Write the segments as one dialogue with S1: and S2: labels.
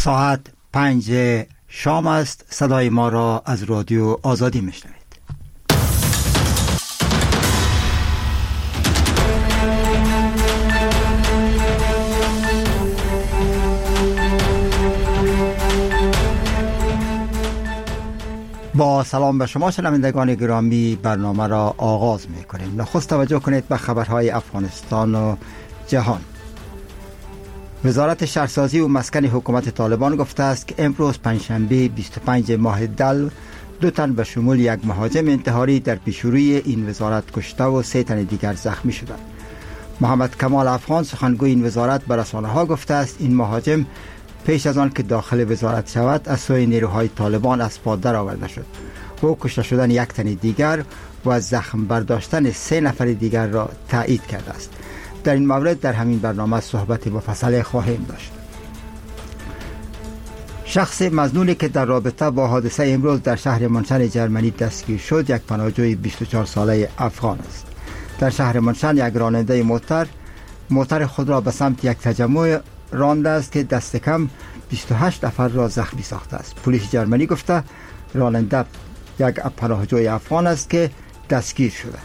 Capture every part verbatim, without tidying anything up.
S1: ساعت پنج شام است. صدای ما را از رادیو آزادی میشنوید. با سلام به شما شنوندگان گرامی، برنامه را آغاز می‌کنیم. نخست توجه کنید به خبرهای افغانستان و جهان. وزارت شهرسازی و مسکن حکومت طالبان گفته است که امروز پنجشنبه بیست و پنجم ماه دل دو تن به شمول یک مهاجم انتحاری در پیشروی این وزارت کشته و سه تن دیگر زخمی شدند. محمد کمال افغان سخنگوی این وزارت به رسانه‌ها گفته است این مهاجم پیش از آن که داخل وزارت شود از سوی نیروهای طالبان از پا درآورده شد. او کشته شدن یک تن دیگر و از زخم برداشتن سه نفر دیگر را تایید کرده است. در این مورد در همین برنامه صحبت مفصل خواهیم داشت. شخص مظنونی که در رابطه با حادثه امروز در شهر منشن جرمنی دستگیر شد یک پناهجوی بیست و چهار ساله افغان است. در شهر منشن یک راننده موتر موتر خود را به سمت یک تجمع رانده است که دست کم بیست و هشت نفر را زخمی ساخته است. پلیس جرمنی گفته راننده یک پناهجوی افغان است که دستگیر شده.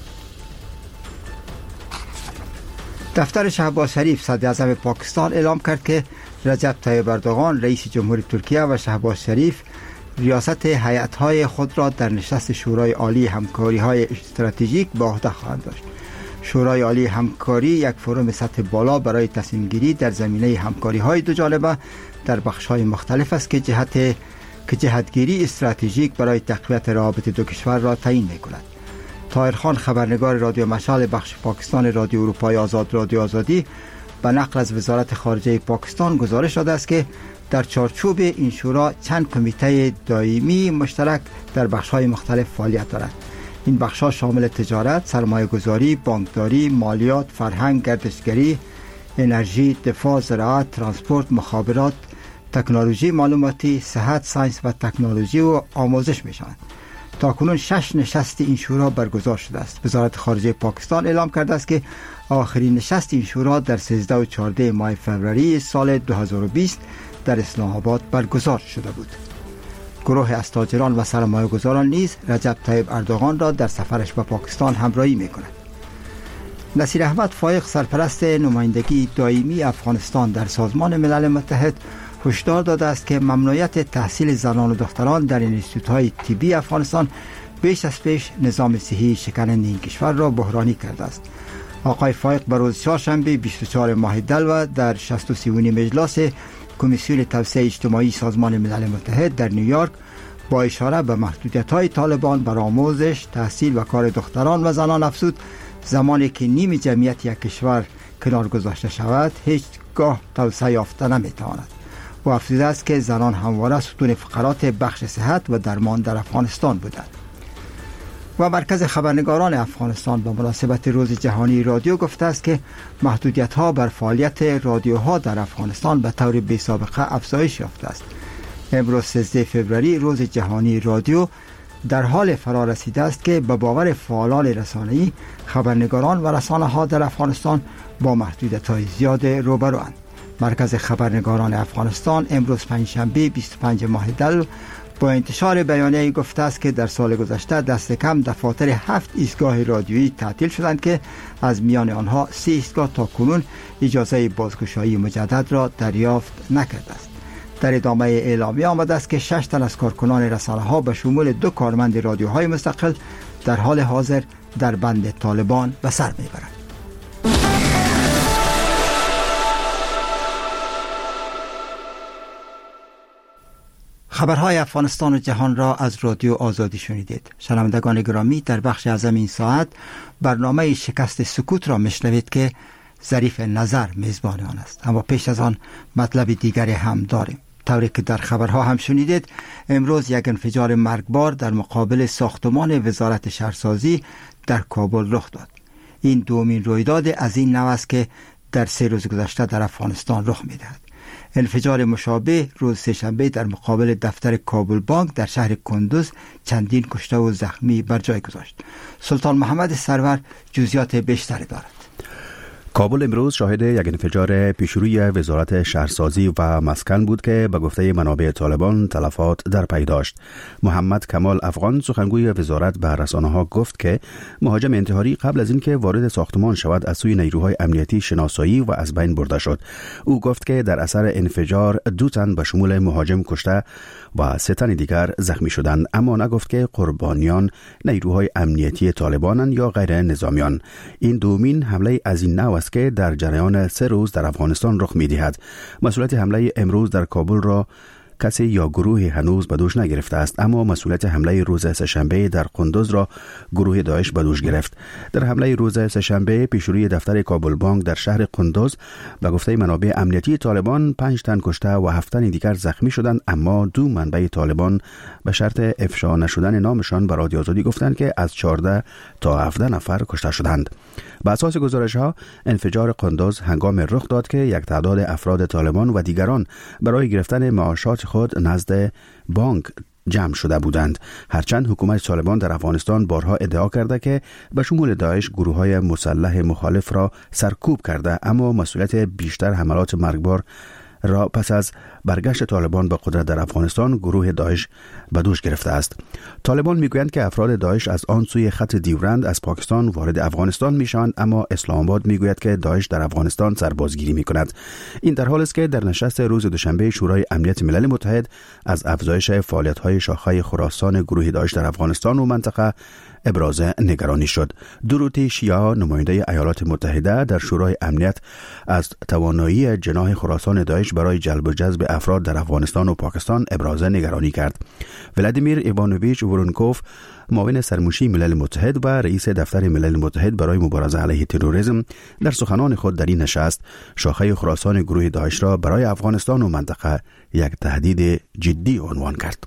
S1: دفتر شهباز شریف صدر اعظم پاکستان اعلام کرد که رجب طیب اردوغان رئیس جمهور ترکیه و شهباز شریف ریاست هیئت‌های خود را در نشست شورای عالی همکاری‌های استراتژیک به عهده خواهند داشت. شورای عالی همکاری یک فروم سطح بالا برای تصمیم گیری در زمینه همکاری‌های دو جانبه در بخش‌های مختلف است که جهت که جهتگیری استراتژیک برای تقویت روابط دو کشور را تعیین می‌کند. طاهر خان خبرنگار رادیو مشعل بخش پاکستان رادیو اروپای آزاد رادیو آزادی به نقل از وزارت خارجه پاکستان گزارش داده است که در چارچوب این شورا چند کمیته دائمی مشترک در بخش‌های مختلف فعالیت دارند. این بخش‌ها شامل تجارت، سرمایه‌گذاری، بانکداری، مالیات، فرهنگ، گردشگری، انرژی، دفاع، زراعت، ترانسپورت، مخابرات، تکنولوژی معلوماتی، صحت، ساینس و تکنولوژی و آموزش میشوند. تاکنون شش نشست این شورا برگزار شده است. وزارت خارجه پاکستان اعلام کرده است که آخرین نشست این شورا در سیزده و چهارده ماه فوریه سال دو هزار و بیست در اسلام آباد برگزار شده بود. گروه از تاجران و سرمایه‌گذاران نیز رجب طیب اردوغان را در سفرش به پاکستان همراهی می‌کنند. نصیر احمد فایق سرپرست نمایندگی دائمی افغانستان در سازمان ملل متحد هشدار داده است که ممنوعیت تحصیل زنان و دختران در انستیتوت‌های طبی افغانستان بیش از پیش نظام صحی شکننده این کشور را بحرانی کرده است. آقای فایق به روز چهارشنبه بیست و چهارم ماه دلو در شصت و سومین مجلس کمیسیون توسعه اجتماعی سازمان ملل متحد در نیویورک با اشاره به محدودیت‌های طالبان بر آموزش، تحصیل و کار دختران و زنان افزود زمانی که نیم جمعیت یک کشور کنار گذاشته شود هیچگاه توسعه یافته نمی‌تواند. و افزوده است که زنان همواره ستون فقرات بخش صحت و درمان در افغانستان بودند. و مرکز خبرنگاران افغانستان به مناسبت روز جهانی رادیو گفته است که محدودیت‌ها بر فعالیت رادیوها در افغانستان به طور بی‌سابقه افزایش یافته است. امروز سیزده فوریه روز جهانی رادیو در حال فرا رسیده است که به باور فعالان رسانه‌ای خبرنگاران و رسانه‌ها در افغانستان با محدودیت‌های زیاد روبروند. مرکز خبرنگاران افغانستان امروز پنجشنبه بیست و پنجم ماه دل با انتشار بیانیه‌ای گفته است که در سال گذشته دست کم دفاتر هفت ایستگاه رادیویی تعطیل شدند که از میان آنها سه ایستگاه تا کنون اجازه بازگشایی مجدد را دریافت نکرده است. در ادامه اعلامیه آمده است که شش تن از کارکنان رسانه‌ها به شمول دو کارمند رادیوهای مستقل در حال حاضر در بند طالبان به سر میبرند. خبرهای افغانستان و جهان را از رادیو آزادی شنیدید. شنوندگان گرامی، در بخش اعظم این ساعت برنامه شکست سکوت را میشنوید که ظریف نظر میزبان آن است. اما پیش از آن مطلب دیگری هم داریم. طوری که در خبرها هم شنیدید امروز یک انفجار مرگبار در مقابل ساختمان وزارت شهرسازی در کابل رخ داد. این دومین رویداد از این نوع است که در سه روز گذشته در افغانستان رخ میدهد. انفجار مشابه روز سه‌شنبه در مقابل دفتر کابل بانک در شهر کندوز چندین کشته و زخمی بر جای گذاشت. سلطان محمد سرور جزئیات بیشتری دارد.
S2: کابل امروز شاهد یک انفجار پیشروی وزارت شهرسازی و مسکن بود که به گفته منابع طالبان تلفات در پی داشت. محمد کمال افغان سخنگوی وزارت به رسانه‌ها گفت که مهاجم انتحاری قبل از اینکه وارد ساختمان شود از سوی نیروهای امنیتی شناسایی و از بین برده شد. او گفت که در اثر انفجار دو تن به شمول مهاجم کشته و سه تن دیگر زخمی شدند، اما نگفت که قربانیان نیروهای امنیتی طالبانند یا غیر نظامیان. این دومین حمله از این نوع است که در جریان سه روز در افغانستان رخ می‌دهد. مسئولیت حمله امروز در کابل را کسی یا گروهی هنوز به دوش نگرفته است، اما مسئولیت حمله روز سه‌شنبه در قندوز را گروه داعش به دوش گرفت. در حمله روز سه‌شنبه پیشروی دفتر کابل بانک در شهر قندوز به گفته منابع امنیتی طالبان پنج تن کشته و هفت تن دیگر زخمی شدند، اما دو منبع طالبان به شرط افشا نشدن نامشان به رادیو آزادی گفتند که از چهارده تا هفده نفر کشته شدند. بر اساس گزارش‌ها انفجار قندوز هنگام رخ داد که یک تعداد افراد طالبان و دیگران برای گرفتن معاشات خود نزد بانک جمع شده بودند. هرچند حکومت طالبان در افغانستان بارها ادعا کرده که به شمول داعش گروه‌های مسلح مخالف را سرکوب کرده، اما مسئولیت بیشتر حملات مرگبار را پس از برگشت طالبان به قدرت در افغانستان گروه داعش به دوش گرفته است. طالبان میگویند که افراد داعش از آن سوی خط دیورند از پاکستان وارد افغانستان میشوند، اما اسلام آباد میگوید که داعش در افغانستان سربازگیری میکند. این در حالی است که در نشست روز دوشنبه شورای امنیت ملل متحد از افزایش فعالیت‌های شاخه خراسان گروه داعش در افغانستان و منطقه ابراز نگرانی شد. دوروتی شیا نماینده ایالات متحده در شورای امنیت از توانایی جناح خراسان داعش برای جلب و جذب افراد در افغانستان و پاکستان ابراز نگرانی کرد. ولادیمیر ایوانوویچ ورونکوف معاون سرموشی ملل متحد و رئیس دفتر ملل متحد برای مبارزه علیه تروریسم در سخنان خود در این نشست شاخه خراسان گروه داعش را برای افغانستان و منطقه یک تهدید جدی عنوان کرد.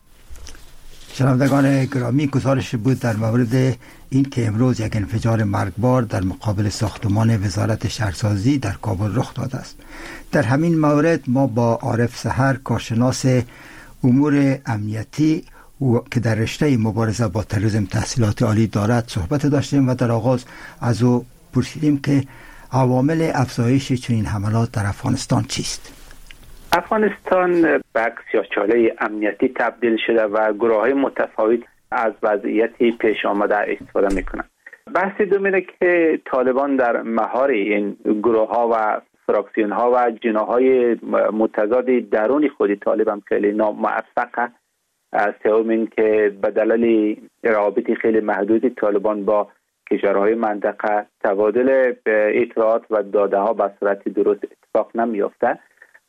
S1: شنوندگان گرامی، گزارش بود در مورد این که امروز یک انفجار مرگبار در مقابل ساختمان وزارت شهرسازی در کابل رخ داده است. در همین مورد ما با عارف سحر کارشناس امور امنیتی که در رشته مبارزه با تروریسم تحصیلات عالی دارد صحبت داشتیم و در آغاز از او پرسیدیم که عوامل افزایش چنین حملات در افغانستان چیست؟
S3: افغانستان به سیاه‌چاله امنیتی تبدیل شده و گروه‌های متفاوت از وضعیت پیش آمده استفاده می‌کنند. بحث دوم اینه که طالبان در مهار این گروه‌ها و فراکسیون‌ها و جناح‌های متضاد درون خود طالبان خیلی ناموفقه. سوم این که به دلیل روابط خیلی محدود طالبان با کشورهای منطقه تبادل اطلاعات و داده‌ها به صورت درست اتفاق نمی‌یافته.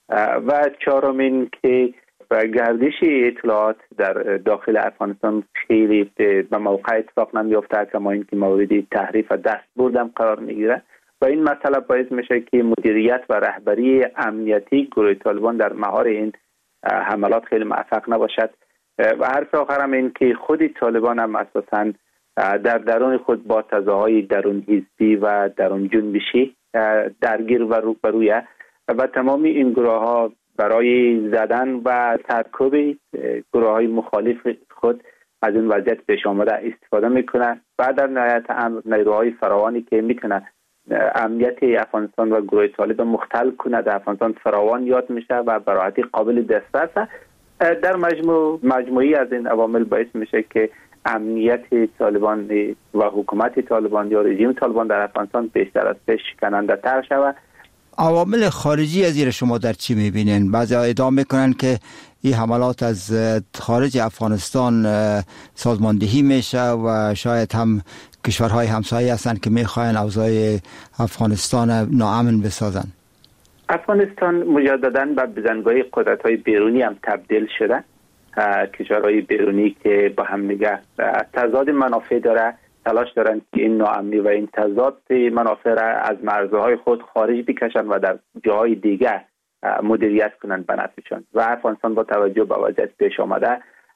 S3: و چهارم این که گردش اطلاعات در داخل افغانستان خیلی به موقع اتفاق نمیافته، کما اینکه موردی تحریف و دست بردم قرار میگیره و این مسئله باعث میشه که مدیریت و رهبری امنیتی گروه طالبان در مهار این حملات خیلی موفق نباشد. و حرف آخرم این که خود طالبان هم اساساً در درون خود با تضادهای درون حزبی و درون جنبشی درگیر و روبرویه و تمامی این گروه ها برای زدن و سرکوب گروه های مخالف خود از این وضعیت پیش آمده استفاده میکنه و در نهایت امر نیروهای فراوانی که میتونه امنیت افغانستان و گروه طالب مختل کنه در افغانستان فراوان یاد میشه و به راحتی قابل دسترسه. در مجموع مجموعی از این عوامل باعث میشه که امنیت طالبان و حکومت طالبان یا رژیم طالبان در افغانستان بیشتر از پیش شکننده تر شود.
S1: عوامل خارجی از این شما در چی میبینین؟ بعضی ادعا میکنن که این حملات از خارج افغانستان سازماندهی میشه و شاید هم کشورهای همسایه هستن که میخواین اوضاع افغانستان ناامن بسازن.
S3: افغانستان مجددا به بزنگاه قدرت‌های بیرونی هم تبدیل شده. کشورهای بیرونی که با هم دیگه تضاد منافع داره تلاش دارند که این ناامنی و این تضاد منافع را از مرزهای خود خارج بکشن و در جاهای دیگه مدیریت کنند به نفعشان. و افغانستان با توجه به وضعیت پیش آمده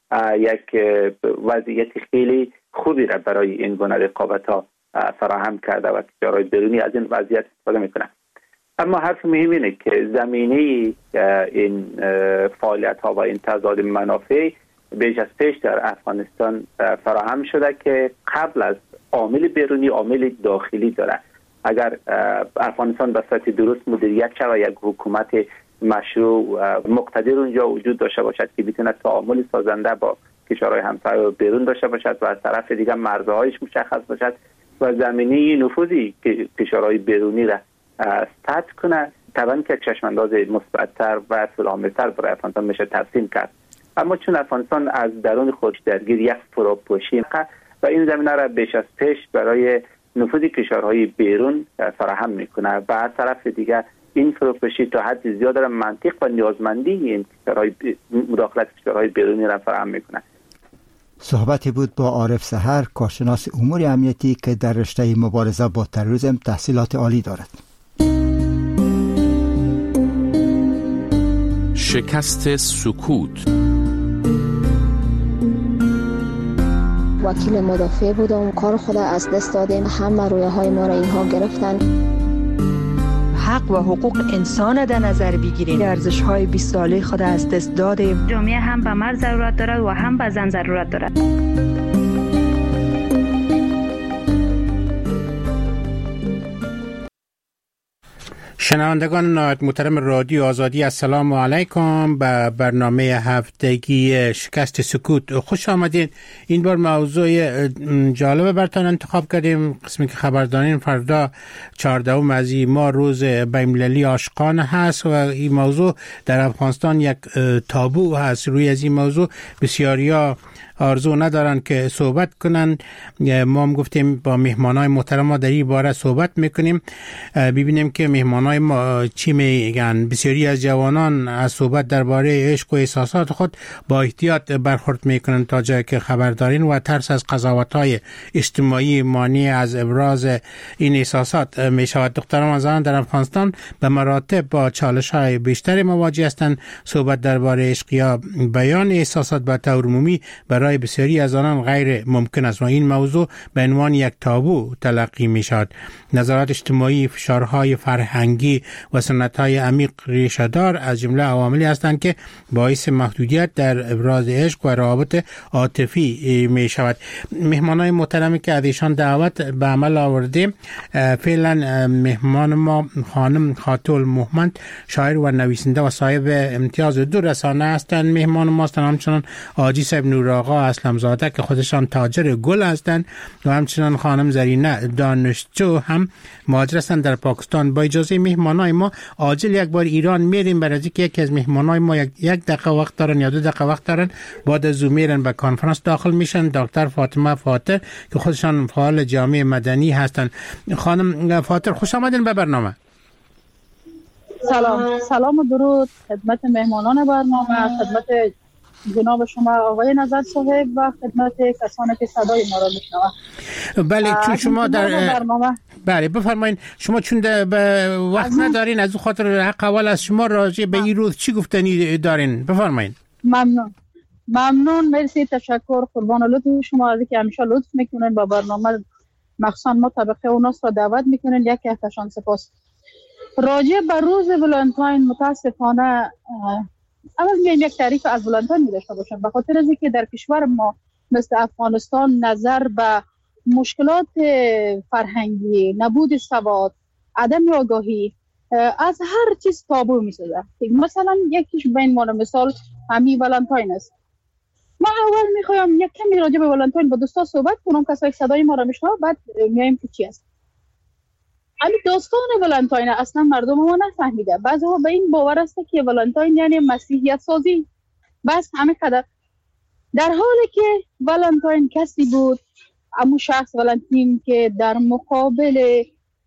S3: یک وضعیت خیلی خوبی را برای این گونه رقابت‌ها فراهم کرده و کشورهای بیرونی از این وضعیت استفاده میکنند. اما حرف مهم اینه که زمینه این فعالیت‌ها و این تضاد منافع بیش از پیش در افغانستان فراهم شده که قبل از عامل بیرونی عامل داخلی داره اگر افغانستان به صورت درست مدیریت شود، یک حکومت مشروع مقتدر اونجا وجود داشته باشد که بتونه تعامل سازنده با کشورهای همسایه و بیرون داشته باشد و از طرف دیگر مرزهایش مشخص باشد و زمینه نفوذی که کشورهای بیرونی را استاد کنه، طبعا که چشمانداز مثبت‌تر و سلامت‌تر برای افغانستان میشه ترسیم کرد. اما چون افغانستان از درون خودش درگیر یک فروپاشی و این زمینه را بیش از پیش برای نفوذ کشورهای بیرون فراهم میکنه و از طرف دیگر این فروپاشی تا حد زیاد را منطق و نیازمندی این کشورهای مداخلت کشورهای بیرونی را فراهم میکنه.
S1: صحبتی بود با عارف سحر، کارشناس امور امنیتی که در رشته مبارزه با تروریسم تحصیلات عالی دارد.
S4: شکست سکوت.
S5: وکیل مدافع بودم، کار خود از دست دادیم، همه رویه های ما را اینها گرفتن.
S6: حق و حقوق انسان در نظر بگیریم، ارزش های بیست ساله خود از دست دادیم.
S7: جامعه هم به مرد ضرورت دارد و هم به زن ضرورت دارد.
S8: شنوندگان محترم رادیو آزادی، السلام علیکم. به برنامه هفتگی شکست سکوت خوش آمدین. این بار موضوع جالب براتون انتخاب کردیم. قسمی که خبر دارین فردا چهاردهم از این ماه روز بین‌المللی عاشقان هست و این موضوع در افغانستان یک تابو هست. روی از این موضوع بسیاریا آرزو ندارن که صحبت کنن. ما هم گفتیم با مهمانای محترم ما در این باره صحبت میکنیم، ببینیم که مهمانای ما چی میگن. بسیاری از جوانان از صحبت درباره عشق و احساسات خود با احتیاط برخورد میکنن تا جایی که خبر دارین و ترس از قضاوت‌های اجتماعی مانع از ابراز این احساسات میشود. دختران و زنان در افغانستان به مراتب با چالش‌های بیشتری مواجه هستند. صحبت درباره عشق یا بیان احساسات به طور عمومی برای بسیاری از آنان غیر ممکن است و این موضوع به عنوان یک تابو تلقی می شود. نظرات اجتماعی، فشارهای فرهنگی و سنت‌های عمیق ریشه‌دار از جمله عواملی هستند که باعث محدودیت در ابراز عشق و روابط عاطفی می شود. مهمانای محترمی که از ایشان دعوت به عمل آوردیم، فعلا مهمان ما خانم خاتول محمد، شاعر و نویسنده و صاحب امتیاز دو رسانه هستند. مهمان ما هستند همچنان حاجی صاحب نورآقا اسلمزاده که خودشان تاجر گل هستند و همچنان خانم زرینه دانشجو هم مهاجر هستند در پاکستان. با اجازه مهمانای ما عاجل یک بار ایران میریم، برای اینکه یکی از مهمانای ما یک, یک دقیقه وقت دارن یا دو دقیقه وقت دارن، بعد از میرن به کنفرانس داخل میشن. دکتر فاطمه فاتر که خودشان فعال جامعه مدنی هستند. خانم فاتر خوش آمدین به برنامه.
S9: سلام سلام و درود خدمت مهمانان برنامه، خدمت جناب شما آقای نظر صاحب و خدمت کسانی که صدای ما را میشنوند.
S8: بله چون شما در بله بفرمایید. شما چون به وقت ندارین، از خاطر حق اول از شما راجع به این روز چی گفتنی دارین؟ بفرمایید.
S9: ممنون ممنون مرسی، تشکر، قربان لطف شما از اینکه همیشه لطف میکنین با برنامه، مخصوصا ما طبقه اوناس را دعوت میکنین. یک احتشام سپاس. راجع به روز ولنتاین متاسفانه اول میایم یک تعریف از ولنتاین داشته باشم، به خاطر از اینکه در کشور ما مثل افغانستان نظر به مشکلات فرهنگی، نبود سواد، عدم آگاهی از هر چیز تابو میسازه. مثلا یکیش بین ما مثال همین ولنتاین است. ما اول میخوایم یک کمی راجع به ولنتاین با دوستا صحبت کنم، کسایی که صدای ما را میشنوند، بعد میایم که چی است. همین داستان ولنتاین اصلا مردم ما نفهمیده. بعضی‌ها به این باور است که ولنتاین یعنی مسیحیت سازی، بس همین قدر. در حالی که ولنتاین کسی بود، همون شخص ولنتین که در مقابل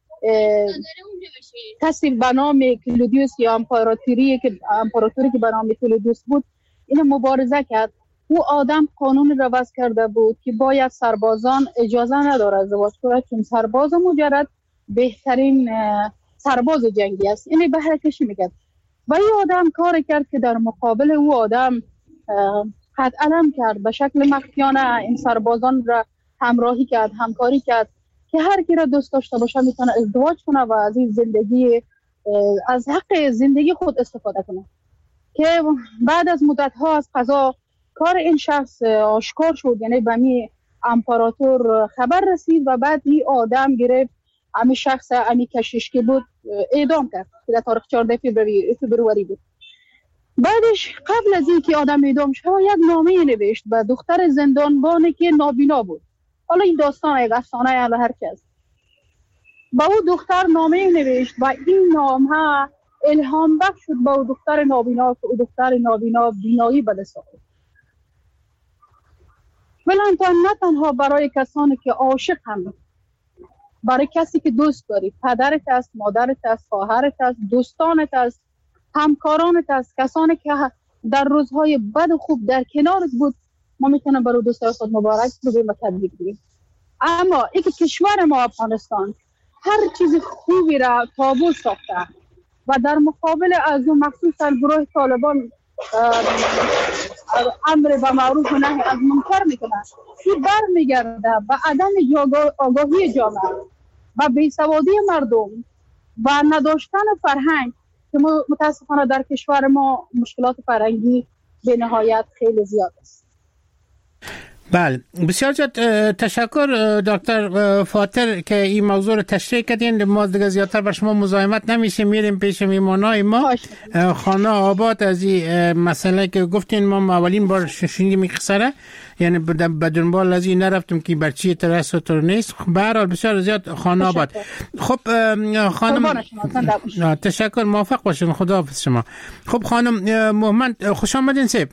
S9: کسی به نام کلودیوس یا امپراتوری که امپراتوری که به نام کلودیوس بود، این مبارزه کرد. او آدم قانون را وضع کرده بود که باید سربازان اجازه نداره ازدواج کنند، چون سرباز مجرد بهترین سرباز جنگی است. اینی بهره کشی میکرد و این آدم کار کرد که در مقابل او آدم قد علم کرد، به شکل مخفیانه این سربازان را همراهی کرد، همکاری کرد که هر کی را دوست داشته باشه میتونه ازدواج کنه و از این زندگی، از حق زندگی خود استفاده کنه. که بعد از مدت ها از قضا کار این شخص آشکار شد، یعنی به می امپراتور خبر رسید و بعد این آدم گرفت همین شخص همین کشیش که بود اعدام کرد که در تاریخ چهارده فبروری بود. بعدش قبل از اینکه آدم اعدام شد یک نامه نوشت به دختر زندانبانی که نابینا بود. حالا این داستان یک افسانه یا هر کس. با او دختر نامه نوشت و این نامه الهام بخش شد با او دختر نابینا که او دختر نابینا بینایی به دست آورد. ولن نه تنها برای کسانی که عاشق هم، برای کسی که دوست داری، پدرت است، مادرت است، خواهرت است، دوستانت است، همکارانت است، کسانی که در روزهای بد و خوب در کنارت بود، ما میتونیم برای دوستای خود مبارک بگیم و تبریک بگیم. اما این کشور ما افغانستان هر چیز خوبی را تابو ساخته و در مقابل از اون مخصوصا گروه طالبان امر به معروف و نهی از منکر میکنه، این بر میگرده به عدم آگاهی جامعه و بیسوادی مردم و نداشتن فرهنگ که متاسفانه در کشور ما مشکلات فرهنگی به نهایت خیلی زیاد است.
S8: بله، بسیار زیاد تشکر دکتر فاتر که این موضوع رو تشریح کردین. ما دیگه زیادتر بر شما مزاحمت نمیشه، میریم پیش میمانای ما. خانه آباد از این مسئله که گفتین ما اولین بار شنیدیم این قصه، یعنی به دنبال از این نرفتم که بر چی ترس و تر نیست. به هر حال بسیار زیاد خانه آباد. خب خانم تشکر، موفق باشین، خداحافظ شما. خب خانم محمد خوش آمدین سیب.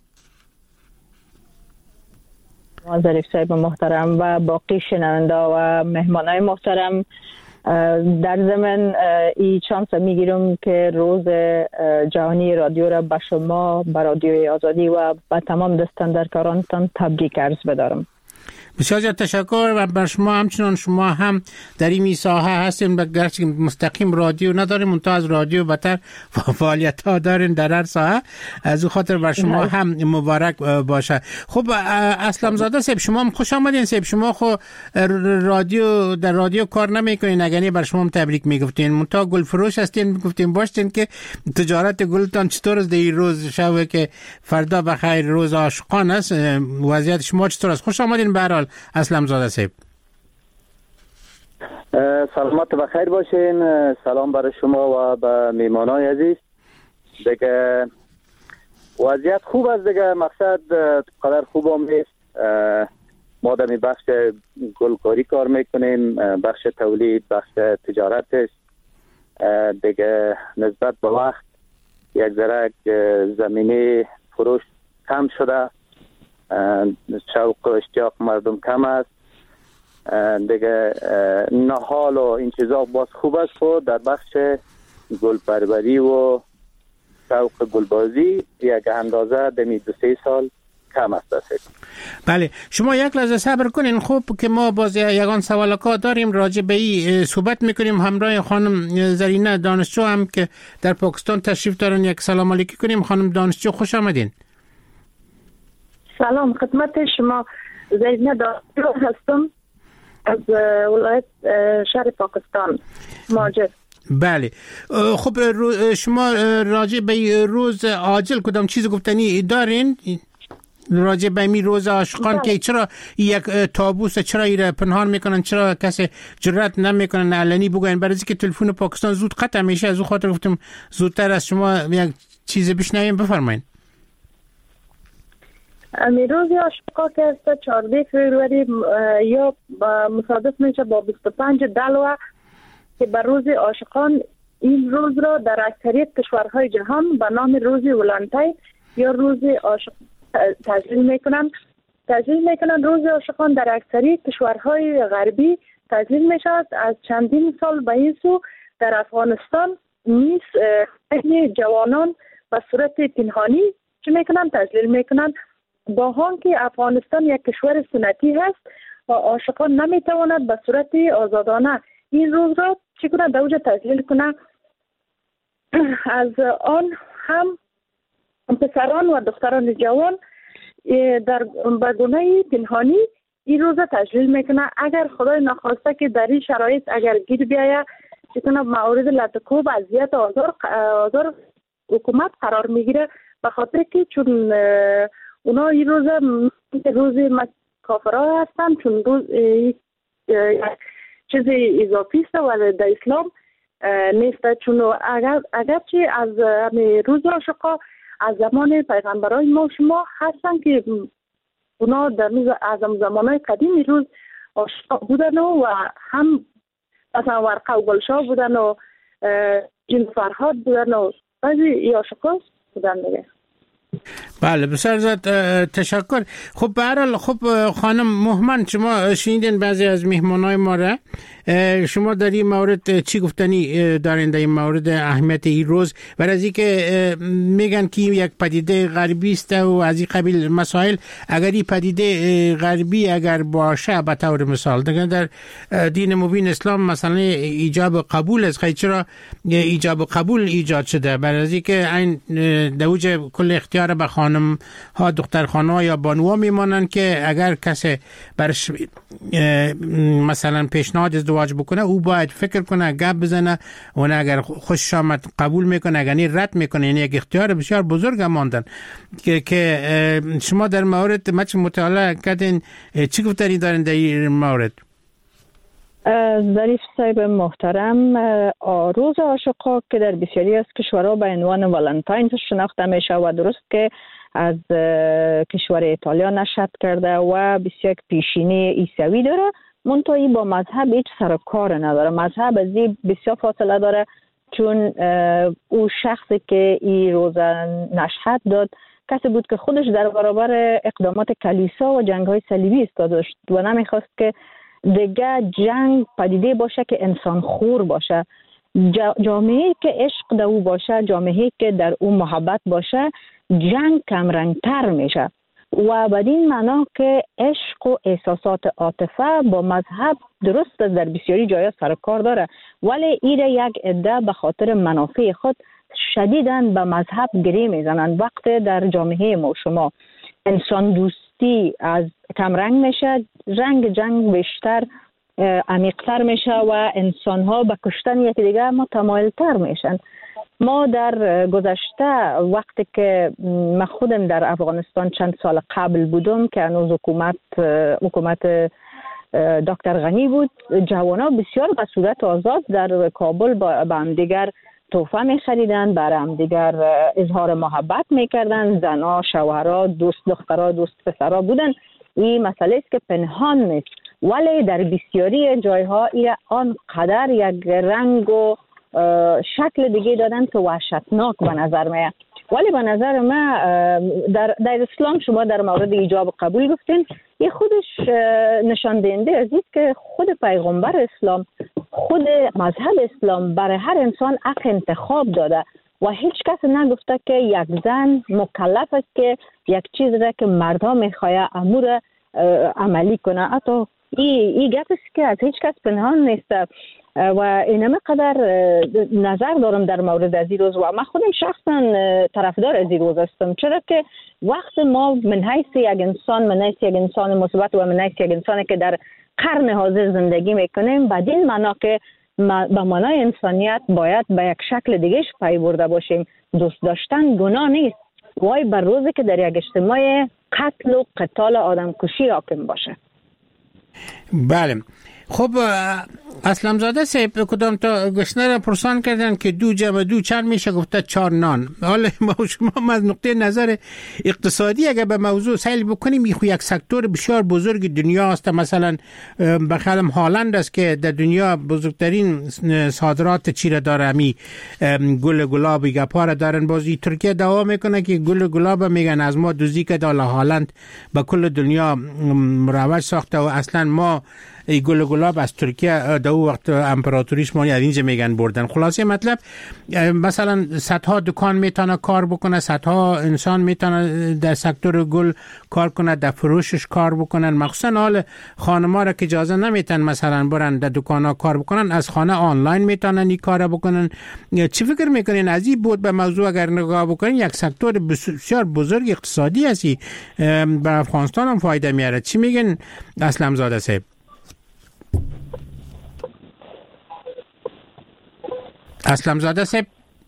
S10: ظریف صاحب محترم و باقی شنونده و مهمانای محترم، در ضمن این چانس میگیرم که روز جهانی رادیو را به شما، به رادیوی آزادی و به تمام دستاندرکارانتان تبریک عرض بدارم.
S8: بسیار زیاد تشکر و بر شما همچنان شما هم در این ساحه هستین، گرچه مستقیم رادیو نداریم منتها از رادیو بهتر فعالیت ها دارین در هر ساحه، از او خاطر بر شما هم مبارک باشه. خب اسلام زاده صاحب شما هم خوش آمدین صاحب. شما خو رادیو در رادیو کار نمیکنین، اگه بر شما هم تبریک میگفتین، منتها گل فروش هستین، میگفتین باشین که تجارت گلتان چطور است در این روز شب که فردا بخیر روز عاشقان است، وضعیت شما چطور است؟ خوش آمدین به اسلام زاده صاحب.
S3: سلامت بخیر باشین. سلام برای شما و به میمانای عزیز. دیگه وضعیت خوب است دیگه، مقصد قدر خوب هم نیست. ما در بخش گلکاری کار میکنیم، بخش تولید، بخش تجارتش دیگه نسبت به وقت یک ذره زمینه فروش کم شده، شوق و اشتیاق مردم کم است دیگه. نهال و این چیزا باز خوب است، خود در بخش گل پروری و شوق گلبازی یک اندازه دمی دو سه سال کم است.
S8: بله شما یک لحظه صبر کنین. خوب که ما باز یگان سوالکا داریم راجع به این صحبت میکنیم. همراه خانم زرینه دانشجو هم که در پاکستان تشریف دارن یک سلام علیکی کنیم. خانم دانشجو خوش آمدین.
S11: سلام خدمت شما، زرینه دانشجو هستم از ولایت شهر پاکستان مهاجر.
S8: بله خب شما راجع به روز عاجل کدام چیز گفتنی دارین راجع به می روز عاشقان که چرا یک تابوس، چرا ایره پنهان میکنن، چرا کسی جرأت نمیکنن علنی بگوین؟ برای اینکه تلفن پاکستان زود قطع میشه، از اون خاطر گفتم زودتر از شما یک چیز بشنویم. بفرمایید.
S11: امی روز عاشقان که است چهارده فروری یا مصادف میشه با بیست و پنج دلو که بر روز عاشقان. این روز را در اکثریت کشورهای جهان به نام روز ولنتاین یا روز عاشق تجلیل میکنن. تجلیل میکنن روز عاشقان در اکثریت کشورهای غربی تجلیل میشود. از چندین سال به این سو در افغانستان نیز جوانان به صورت پنهانی چه میکنن؟ تجلیل میکنن، با آن که افغانستان یک کشور سنتی هست و عاشقان نمیتواند به صورت آزادانه این روز را چی کنه؟ در اوج تجلیل کنه. از آن هم پسران و دختران جوان در بگونه پنهانی این روز تجلیل میکنه. اگر خدای نخواسته که در این شرایط اگر گیر بیایه چی کنه مورد لطکوب اذیت آزار آزار حکومت قرار میگیره، به خاطر که چون اونا این روز روز کافرها هستن، چون روز چیز اضافی است ولی در اسلام نیست. چون اگر اگرچه از روز عاشقا از زمان پیغمبرای ما شما هستن که اونا در از زمانهای قدیم روز عاشق بودن و هم مثلا ورقه و گلشاه بودن و جن فرهاد بودن و بعضی عاشقا بودن دیگه.
S8: بله بسیار زیاد تشکر. خب به هر حال خب خانم مهمن، شما شنیدین بعضی از مهمانای ما را، شما در این مورد چی گفتنی دارین در این مورد اهمیت این روز و از اینکه میگن که یک پدیده غربی است و از این قبیل مسائل، اگر این پدیده غربی اگر باشه به طور مثال دیگه در دین مبین اسلام مثلا ایجاب قبول است، خیلی چرا ایجاب قبول ایجاد شده؟ برای از اینکه این دوج کل اختیار به خانم ها دختر خانه یا بانوها میمانند که اگر کسی برش مثلا پیشنهاد ازدواج بکنه او باید فکر کنه، گپ بزنه و اگر خوشش آمد قبول میکنه، اگر رد میکنه. یعنی یک اختیار بسیار بزرگ ماندن که که شما در مورد مچ مطالعه کردین چی گفتنی دارین در این مورد؟
S10: ظریف صاحب محترم، روز عاشقا که در بسیاری از کشورها به عنوان والنتاین شناخته میشه و درست که از کشور ایتالیا نشأت کرده و بسیار پیشینی عیسوی داره، منتهی با مذهب هیچ سر کار نداره. مذهب از این بسیار فاصله داره، چون او شخصی که این روز نشأت داد کسی بود که خودش در برابر اقدامات کلیسا و جنگ‌های صلیبی ایستاده داشت و نمیخواست که دیگه جنگ پدیده باشه که انسان خور باشه. جامعه‌ای که عشق در او باشه، جامعه‌ای که در او محبت باشه، جنگ کم رنگتر میشه و بدین معنا که عشق و احساسات عاطفه با مذهب درست در بسیاری جایا سر کار داره، ولی ایره یک عده به خاطر منافع خود شدیداً به مذهب گری میزنن. وقت در جامعه ما شما انسان دوستی از کم رنگ میشه، رنگ جنگ بیشتر عمیق‌تر میشه و انسان‌ها به کشتن یکی دیگر متمایل‌تر میشن. ما در گذشته وقتی که من خودم در افغانستان چند سال قبل بودم که هنوز حکومت حکومت دکتر غنی بود، جوانا بسیار به صورت آزاد در کابل با هم دیگر تحفه می خریدن، برای هم دیگر اظهار محبت می کردن، زنا، شوهرها، دوست دخترها، دوست پسرها بودن. این مسئله است که پنهان نیست، ولی در بسیاری جایها این آنقدر یک رنگ و شکل دیگه دادن که وحشتناک به نظر میاد. ولی به نظر من در, در اسلام شما در مورد ایجاب قبول گفتین، یه خودش نشان دهنده از این که خود پیغمبر اسلام، خود مذهب اسلام برای هر انسان حق انتخاب داده و هیچ کس نگفته که یک زن مکلف است که یک چیز را که مردها میخواه امور عملی کنه. حتی این ای گپ است که از هیچ کس پنهان نیست و اینم قدر نظر دارم در مورد از این روز و من خودم شخصا طرفدار از این روز هستم، چرا که وقت ما من حیث یک انسان من حیث یک انسان مثبت و من حیث یک انسانی که در قرن حاضر زندگی میکنیم، بدین معنا که به معنای انسانیت باید به یک شکل دیگهش پی برده باشیم. دوست داشتن گناه نیست، وای بر روزی که در یک اجتماع قتل و قتال آدم کشی حاکم باشه.
S8: بله. خب اسلام زاده صاحب کدام تا گشنه را پرسان کردن که دو جمع دو چند میشه؟ گفته چهار نان. حالا ما شما از نقطه نظر اقتصادی اگر به موضوع سیل بکنیم، این یک سکتور بسیار بزرگ دنیا است. مثلا بخیالم هالند است که در دنیا بزرگترین صادرات چیره داره، همی گل گلاب گپار دارن. بازی ترکیه دعوا میکنه که گل گلاب میگن از ما دوزی که دالا هالند به کل دنیا مروج ساخته و اصلا ما ای گل گلاب از ترکیه در وقت امپراتوریش ما از اینجا میگن بردن. خلاصه مطلب مثلا صدها دکان میتونه کار بکنه، صدها انسان میتونه در سکتور گل کار کنه، در فروشش کار بکنن. مخصوصا حال خانم‌ها را که اجازه نمیتن مثلا برن در دکانا کار بکنن، از خانه آنلاین میتونن این کارا بکنن. چی فکر میکنین از این بود به موضوع اگر نگاه بکنین؟ یک سکتور بسیار بزرگ اقتصادی هستی، به افغانستان هم فایده میاره. چی میگن اسلام زاده صاحب؟ اسلام زاده صاحب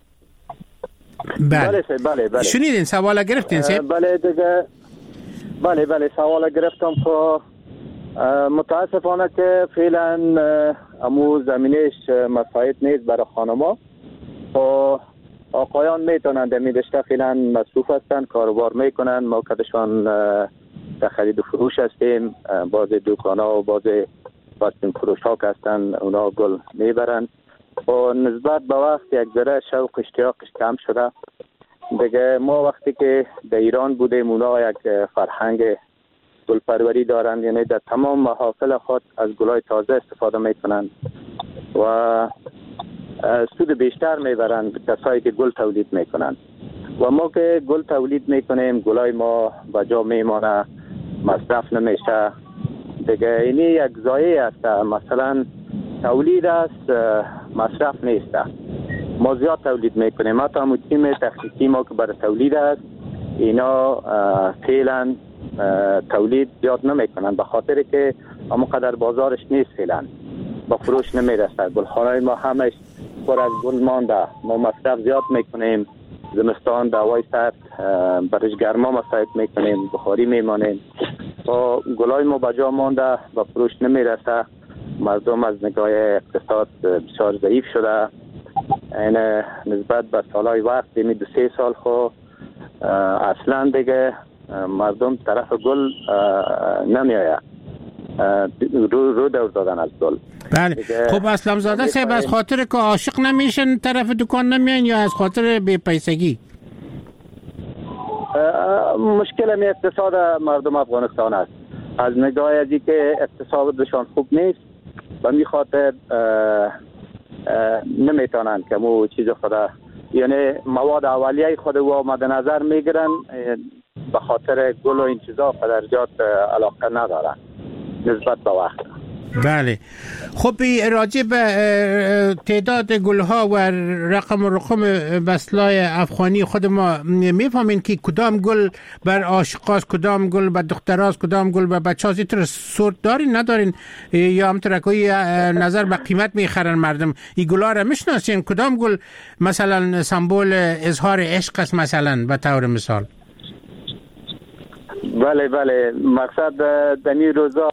S12: بله بله بله
S8: شنیدین سوال گرفتین صاحب؟
S12: بله دیگه بله بله سوال گرفتم که
S3: متاسفانه که فعلا امو زمینش مساعد نیست برای خانما. و آقایان میتونن در میدشته فعلا مصروف هستن، کاروبار میکنن. ما کدشان در خرید و فروش هستیم، بعض دکان ها و بعض واسطین فروش ها که هستن اونا گل میبرن و نسبت به وقت یک ذره شوق اشتیاقش کم شده دیگه. ما وقتی که در ایران بودیم اونا یک فرهنگ گل پروری دارن، یعنی در تمام محافل خود از گلای تازه استفاده میکنن و سود بیشتر میبرن کسایی که گل تولید میکنن. و ما که گل تولید میکنیم گلای ما بجا میمانه، مصرف نمیشه دیگه. اینی یک ضایعه است. مثلا تولید است، مصرف نیست. ما زیاد تولید میکنیم، حتی همون تیم تخصیصی ما که برای تولید است اینا فعلا تولید زیاد نمیکنن به خاطر که اما قدر بازارش نیست، فعلا با فروش نمیرسه. گلخانه ما همش پر از گل مانده. ما مصرف زیاد میکنیم، زمستان دوای سرد برش گرما مصرف میکنیم، بخاری میمانیم و گلای ما بجا مانده و فروش نمیرسه. مردم از نگاه اقتصاد بسیار ضعیف شده. این نسبت به سالهای وقت دیمی دو سه سال خو اصلا دیگه مردم طرف گل نمیآید، رو, رو دور دادن از گل.
S8: بله. خب اسلام زاده صاحب از خاطر که عاشق نمیشن طرف دکان نمیان یا از خاطر بی پیسگی؟
S3: مشکل می اقتصاد مردم افغانستان است. از نگاه ازی که اقتصادشان خوب نیست و می خاطر نمیتونن که مو چیز خدا، یعنی مواد اولیه خود و مد نظر میگیرن، به خاطر گل و این چیزا قدرجات علاقه ندارن نسبت به وقت.
S8: بله. خب راجع به تعداد گلها و رقم و رقم بسلای افغانی خود ما میفهمین که کدام گل بر عاشقاست، کدام گل بر دختراست، کدام گل بر بچه‌هاست؟ اینطور سورت دارین ندارین یا همطور که نظر به قیمت میخرن مردم؟ این گلها را میشناسین؟ کدام گل مثلا سمبل اظهار عشق است مثلا به طور مثال؟
S3: بله بله، مقصد دمی روزا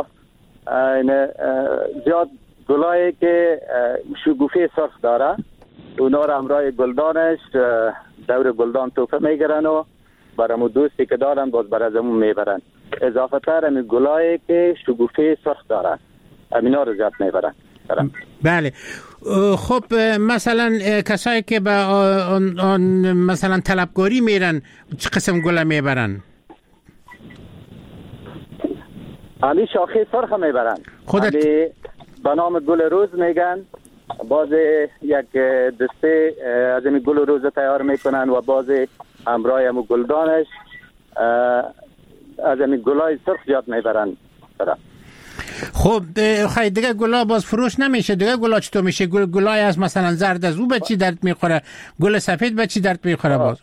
S3: زیاد گلایی که شگوفه سرخ داره اونا را همراه گلدانش دور گلدان توفه میگرن و برامو دوستی که دارن باز برازمون میبرن. اضافه تر همی گلایی که شگوفه سرخ داره همینا رو زیاد میبرن.
S8: بله. خب مثلا کسایی که به آن آن مثلا طلبکاری میرن چه قسم گل میبرن؟
S3: علی شاخه سرخ میبرن.
S8: خودت
S3: علی به نام گل روز میگن. باز یک دسته از این گل روز تیار میکنن و باز همراه همو گلدانش از این گلای سرخ زیاد میبرن.
S8: خب خیلی دیگه گلا باز فروش نمیشه. دیگه گلا چطور میشه؟ گل گلای از مثلا زرد از او به چی درد میخوره؟ گل سفید به چی درد میخوره باز؟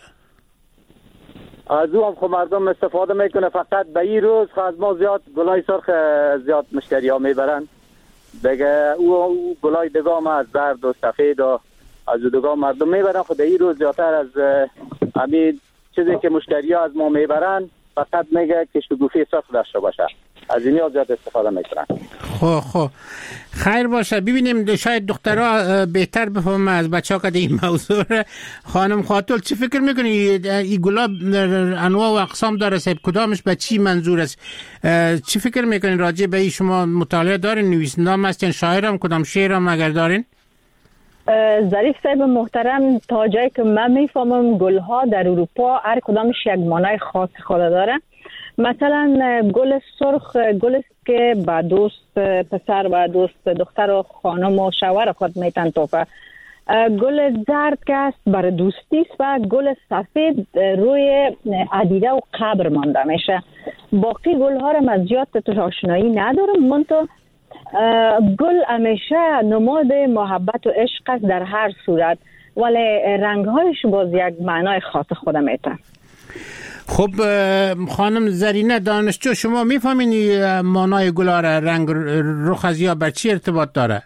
S3: از او هم خب مردم استفاده میکنه فقط به این روز. خب از ما زیاد گلای سرخ زیاد مشتری ها میبرن دیگه. او, او گلای دیگه هم از زرد و سفید و از او دیگه مردم میبرن. خب این روز زیادتر از همین چیزی که مشتری ها از ما میبرن فقط میگه که شگوفی سرخ داشته باشه، از این ها زیاد استفاده میکنن.
S8: خب خب خیر باشه. ببینیم شاید دخترها بهتر بفهمه از بچه ها که این موضوع. خانم خاتون چی فکر میکنی؟ این گلاب انواع و اقسام داره صاحب، کدامش به چی منظور است؟ چی فکر میکنین راجع به این؟ شما مطالعه دارین؟ نویسنده هم هستین؟ شاعرم؟ کدام شعرم اگر دارین؟
S10: ظریف صاحب محترم، تا جایی که من میفهمم گلها در اروپا هر کدامش یک معنای خاص خود داره. مثلا گل سرخ گل است که با دوست پسر و دوست دختر و خانم و شوهر خود میتن توفه. گل زرد که است برای دوستی است و گل سفید روی عدیده و قبر مانده میشه. باقی گل ها را من زیاد توش آشنایی ندارم. من تو گل همیشه نماد محبت و عشق است در هر صورت، ولی رنگ هایش باز یک معنای خاص خود میتن.
S8: خب خانم زرینه دانشجو، شما میفهمین معنای گل‌ها را؟ رنگ رخ از یا بر چی ارتباط داره؟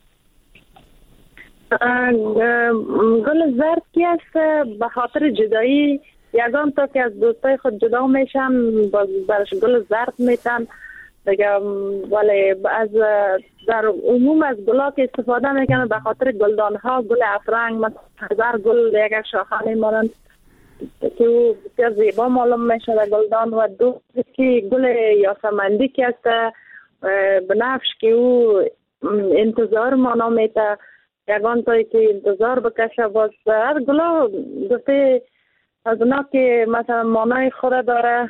S11: گل زرد کی است به خاطر جدایی. یگان تا که از دوستای خود جدا میشم باز برش گل زرد میتن دیگه ولی از در عموم از گلا که استفاده میکنن به خاطر گلدان ها، گل افرنگ مثلا هزار گل یک شاخانه مانند که او بسیار زیبا معلوم میشه در گلدان، و دو که گل یاسمندی که است بنفش که او انتظار مانا میته یگان تایی که انتظار بکشه. باز هر گلا گفته از اونا که مثلا مانای خود داره.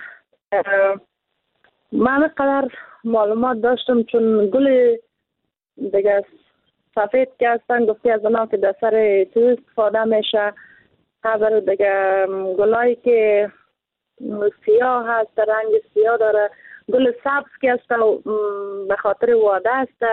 S11: من قدر معلومات داشتم چون گل دیگه سفید که هستن گفته از اونا که در سر تو استفاده میشه. خبر دیگه گلایی که سیاه هست، رنگ سیاه داره، گل سبز که هست به خاطر واده هست.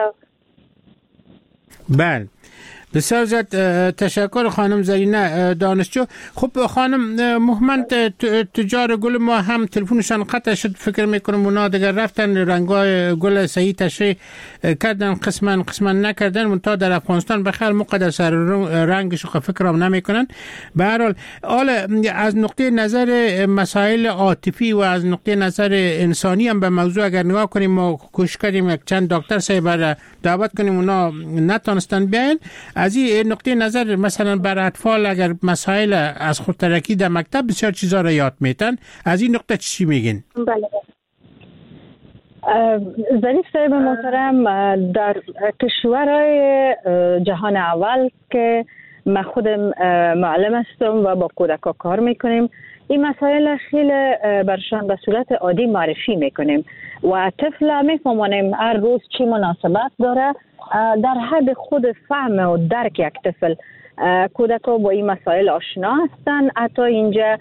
S8: بله بسیار زیاد تشکر خانم زرینه دانشجو. خب خانم محمد تجار گل ما هم تلفنشان قطع شد، فکر میکنم اونا دیگر رفتن رنگای گل صحیح تشریح کردن، قسما قسما نکردن، منتها در افغانستان بخیر مقدر سر رنگش فکرام نمیکنن. به هر حال از نقطه نظر مسائل عاطفی و از نقطه نظر انسانی هم به موضوع اگر نگاه کنیم، ما کوشش کردیم یک چند دکتر صاحب دعوت کنیم، اونا نتونستن بیاین. از این نقطه نظر مثلا بر اطفال اگر مسائل از خودترکی در مکتب بسیار چیزا را یاد میتن، از این نقطه چی میگین؟
S10: بله ظریف صاحب محترم، در کشورهای جهان اول که من خودم معلم هستم و با کودکا کار میکنیم، این مسائل خیلی برشان به صورت عادی معرفی میکنیم و طفل میفهمونیم هر روز چی مناسبت داره در حد خود فهم و درک یک طفل. کودکا با این مسائل آشنا هستن. حتی اینجا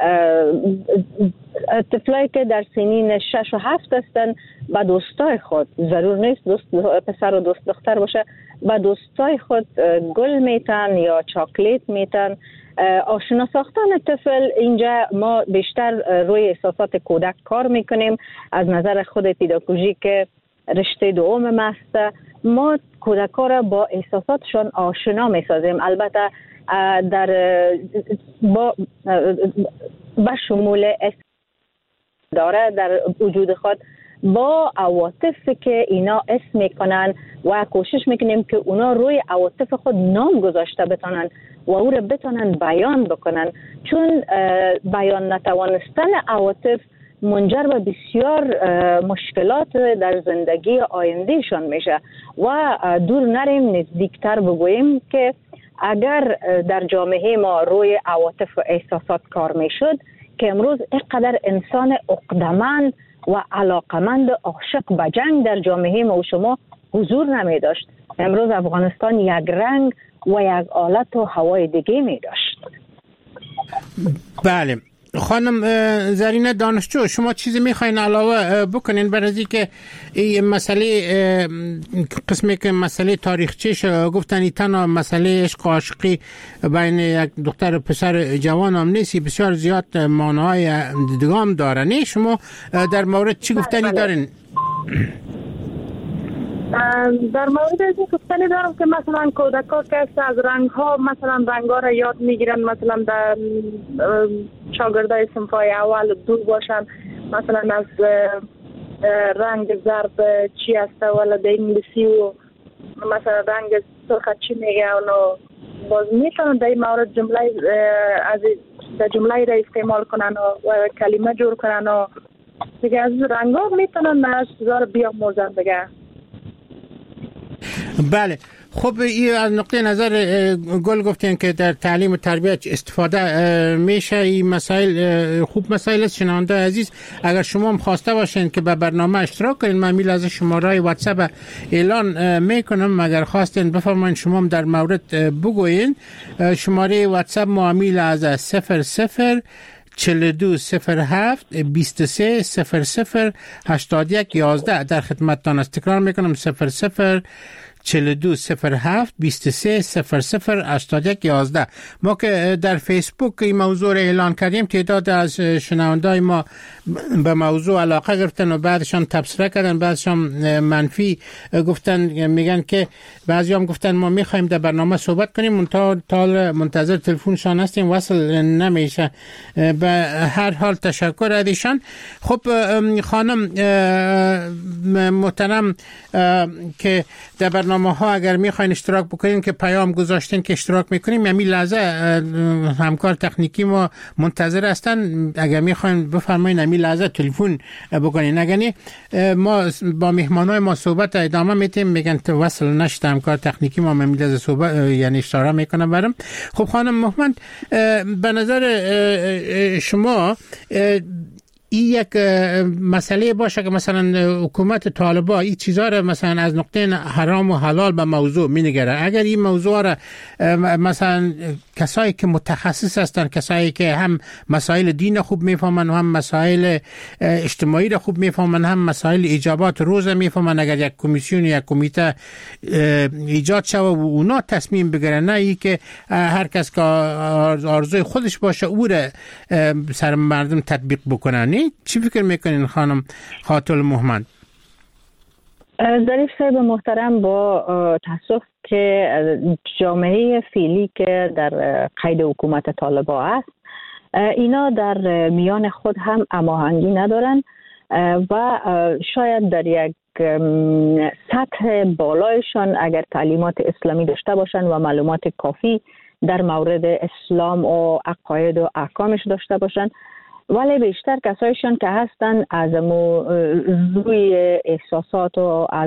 S10: طفلایی که در سنین شش و هفت هستن با دوستای خود، ضرور نیست دوست پسر و دوست دختر باشه، با دوستای خود گل میتن یا چاکلیت میتن. آشنا ساختن طفل اینجا ما بیشتر روی احساسات کودک کار میکنیم. از نظر خود پداگوژیک رشته دوم است، ما کودک‌ها را با احساساتشان آشنا می‌سازیم. البته در با با شمول اس داره در وجود خود با عواطف که اینا اسم میکنن و کوشش میکنیم که اونا روی عواطف خود نام گذاشته بتونن و او را بتونن بیان بکنن، چون بیان نتوانستن عواطف منجر به بسیار مشکلات در زندگی آیندهشان میشه. و دور نریم نزدیکتر بگوییم که اگر در جامعه ما روی عواطف و احساسات کار میشد که امروز اینقدر انسان عقده‌مند و علاقمند عاشق به جنگ در جامعه ما و شما حضور نمی داشت. امروز افغانستان یک رنگ و یک حالت و هوای دیگه می داشت.
S8: بله خانم زرینه دانشجو، شما چیزی میخواین علاوه بکنین بر از اینکه این مسئله قسمی که مسئله تاریخچه‌اش گفتن این تنها مسئله عشق و عاشقی بین یک دختر و پسر جوان هم نیست، بسیار زیاد معناهای دیگه داره. نه شما در مورد چی گفتنی دارین؟
S11: در مورد این گفتنی دارم که مثلا کودک‌ها که از رنگ‌ها مثلا رنگ‌ها را یاد میگیرن، مثلا در شاگردای صنف‌های اول دور باشن، مثلا از رنگ زرد چی است ولی در انگلیسی و مثلا رنگ سرخ چی میگه اونو باز میتونن در این مورد جمله از جمله را استعمال کنن و کلمه جور کنن و دیگه از رنگ‌ها میتونن از چیزا بیاموزن دیگه.
S8: بله خب این از نقطه نظر گل گفتین که در تعلیم و تربیت استفاده میشه. این مسائل خوب مسائل است. شنونده عزیز اگر شما هم خواسته باشین که به برنامه اشتراک کنین، من میل از شماره واتساپ اعلان میکنم، اگر خواستین بفرمایین شما هم در مورد بگوین. شماره واتساپ معامل از صفر صفر چهل و دو صفر هفت بیست و سه صفر صفر هشتاد و یک یازده در خدمتتان است. تکرار میکنم صفر صفر چهل و دو صفر هفت بیست و سه صفر صفر هشتاد و یک یازده. ما که در فیسبوک این موضوع را اعلان کردیم، تعداد از شنوندای ما به موضوع علاقه گرفتن و بعدشان تبصره کردن، بعدشان منفی گفتن، میگن که بعضی هم گفتن ما میخوایم در برنامه صحبت کنیم، منتها منتظر تلفنشان هستیم، وصل نمیشه. به هر حال تشکر از ایشان. خب خانم محترم که در برنامه ها اگر میخواین اشتراک بکنین که پیام گذاشتین که اشتراک میکنیم، همین لحظه همکار تکنیکی ما منتظر هستن، اگر میخواین بفرمایین همین لحظه تلفن بکنین، اگر نه ما با مهمانای ما صحبت ادامه میتیم. میگن وصل نشد همکار تکنیکی ما همین لحظه صحبت یعنی اشاره میکنم برام. خب خانم محمد، به نظر شما این یک مسئله باشه که مثلا حکومت طالبان این چیزا را مثلا از نقطه حرام و حلال به موضوع مینگره، اگر این موضوع را مثلا کسایی که متخصص هستن، کسایی که هم مسائل دین خوب میفهمن و هم مسائل اجتماعی را خوب میفهمن، هم مسائل ایجابات روز میفهمن، اگر یک کمیسیون یا کمیته ایجاد شود و اونا تصمیم بگیرن، نه ای که هر کس که آرزوی خودش باشه او را سر مردم تطبیق بکنن. چی فکر میکنین خانم خاتون محمد؟
S10: ظریف صاحب محترم، با تاسف که جامعه فعلی که در قید حکومت طالبان است، اینا در میان خود هم هماهنگی ندارن و شاید در یک سطح بالایشان اگر تعلیمات اسلامی داشته باشن و معلومات کافی در مورد اسلام و عقاید و احکامش داشته باشن، ولی بیشتر کسایشان که هستن از روی احساسات و از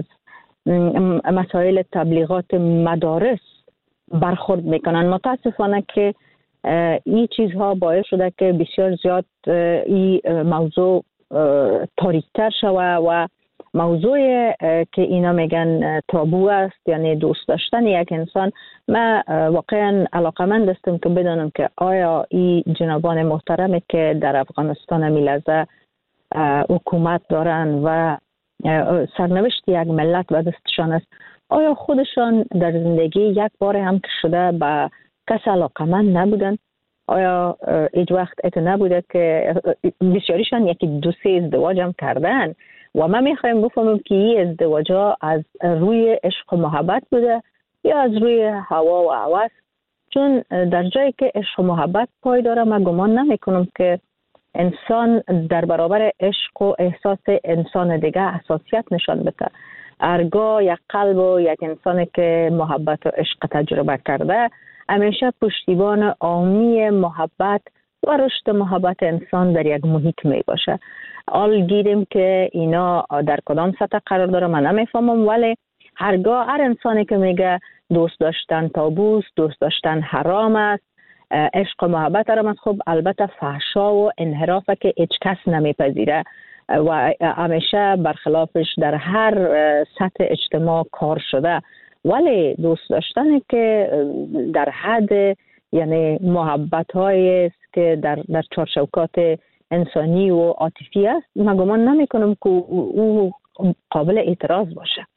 S10: مسائل تبلیغات مدارس برخورد میکنن. متاسفانه که این چیزها باعث شده که بسیار زیاد این موضوع تاریک‌تر شود و موضوع که اینا میگن تابو است، یعنی دوست داشتن یک انسان، من واقعا علاقمند هستم که بدانم که آیا این جنابان محترمی که در افغانستان میلزه حکومت دارن و سرنوشت یک ملت و دستشان است، آیا خودشان در زندگی یک بار هم که شده به کس علاقمند نبودن؟ آیا هیچ وقت ات نبوده که بسیاریشان یکی دو سه ازدواج هم کردن و من میخوایم بفهمم که این ازدواج ها از روی عشق و محبت بوده یا از روی هوا و هوس؟ چون در جایی که عشق و محبت پای داره، من گمان نمی کنم که انسان در برابر عشق و احساس انسان دیگه حساسیت نشان بده. هرگاه یک قلب و یک انسانی که محبت و عشق تجربه کرده، همیشه پشتیبان عامی محبت و رشد محبت انسان در یک محیط می باشه. حال گیریم که اینا در کدام سطح قرار داره من نمیفهمم، ولی هرگاه هر انسانی که میگه دوست داشتن تابوست، دوست داشتن حرام است، عشق و محبت حرام است، خب البته فحشا و انحرافه که هیچ کس نمیپذیره و همیشه برخلافش در هر سطح اجتماع کار شده. ولی دوست داشتن که در حد یعنی محبت هایی است که در در چارچوکات انسانی و عاطفی است، من گمان نمی کنم که او قابل اعتراض باشه.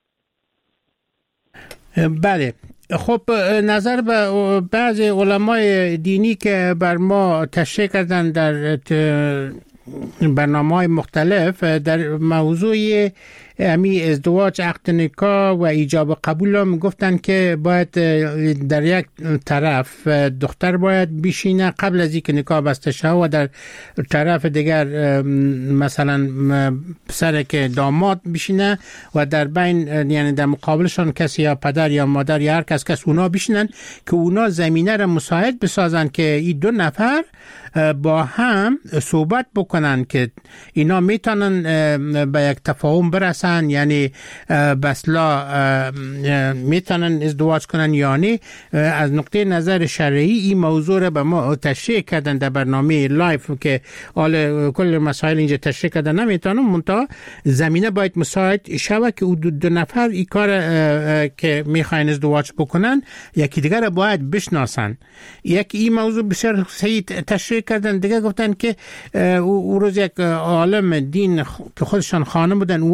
S8: بله، خب نظر به بعض علمای دینی که بر ما تشریح کردن در برنامه‌های مختلف در موضوع امی ازدواج، عقد نکاح و ایجاب قبول هم گفتن که باید در یک طرف دختر باید بشینه قبل از اینکه نکاح بسته شه و در طرف دیگر مثلا پسر که داماد بشینه و در بین یعنی در مقابلشان کسی یا پدر یا مادر یا هر کس کس اونا بشینن که اونا زمینه را مساعد بسازن که این دو نفر با هم صحبت بکنن که اینا میتونن به یک تفاهم برسن، یعنی بسلا میتونن ازدواج کنن یا نه. از نقطه نظر شرعی این موضوع را به ما تشریح کردن در برنامه لایف که حال کل مسائل اینجا تشریح کردن نمیتونم، منتها زمینه باید مساعد شود که دو, دو نفر این کار که میخواین ازدواج بکنن یکی دیگر را باید بشناسن. یکی این موضوع بسیار صحیح تشریح کردن. دیگه گفتن که او روز یک عالم دین که خودشان خانم بودن، او گفتن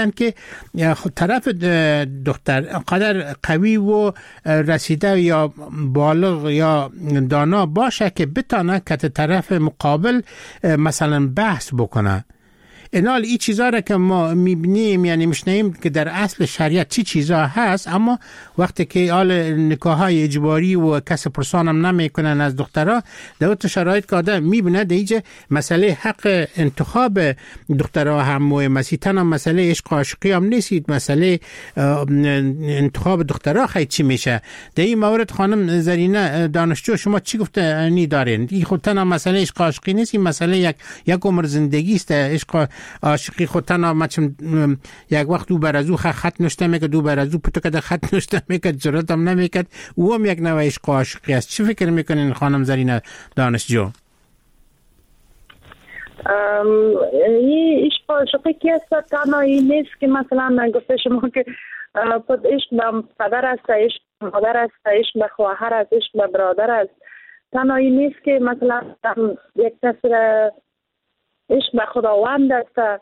S8: میگن که طرف دختر قدر قوی و رسیده یا بالغ یا دانا باشه که بتانه که طرف مقابل مثلا بحث بکنه. اینال این چیزا را که ما میبینیم یعنی میشنیم که در اصل شریعت چی چیزا هست، اما وقتی که آل نکاح های اجباری و کس پرسانم نمیکنن از دخترها، در اون شرایط که آدم میبینه در اینجا مسئله حق انتخاب دخترها هم و مسیحتن هم مسئله عشق و عاشقی هم نیستید، مسئله انتخاب دخترها خیلی چی میشه. در این مورد خانم زرینه دانشجو شما چی گفته نی دارین؟ این خودتن هم مسئله عشق و عاشقی نیست، این مسئله یک یک عمر زندگی است. عشق عاشقی خود تنها مچم یک وقت دو بر از او خط نشته میکرد، دو بر از او پتو کده خط نشته میکرد، جرات هم نمیکرد، او هم یک نوع عشق عاشقی است. چی فکر میکنین خانم زرینه دانشجو؟
S11: این عشق عاشقی که است تنها این نیست که مثلا گفته شما که خود عشق به پدر است، عشق به مادر است، عشق به خواهر است، عشق به برادر است. تنها این نیست که مثلا یک کس عشق به خداوند است.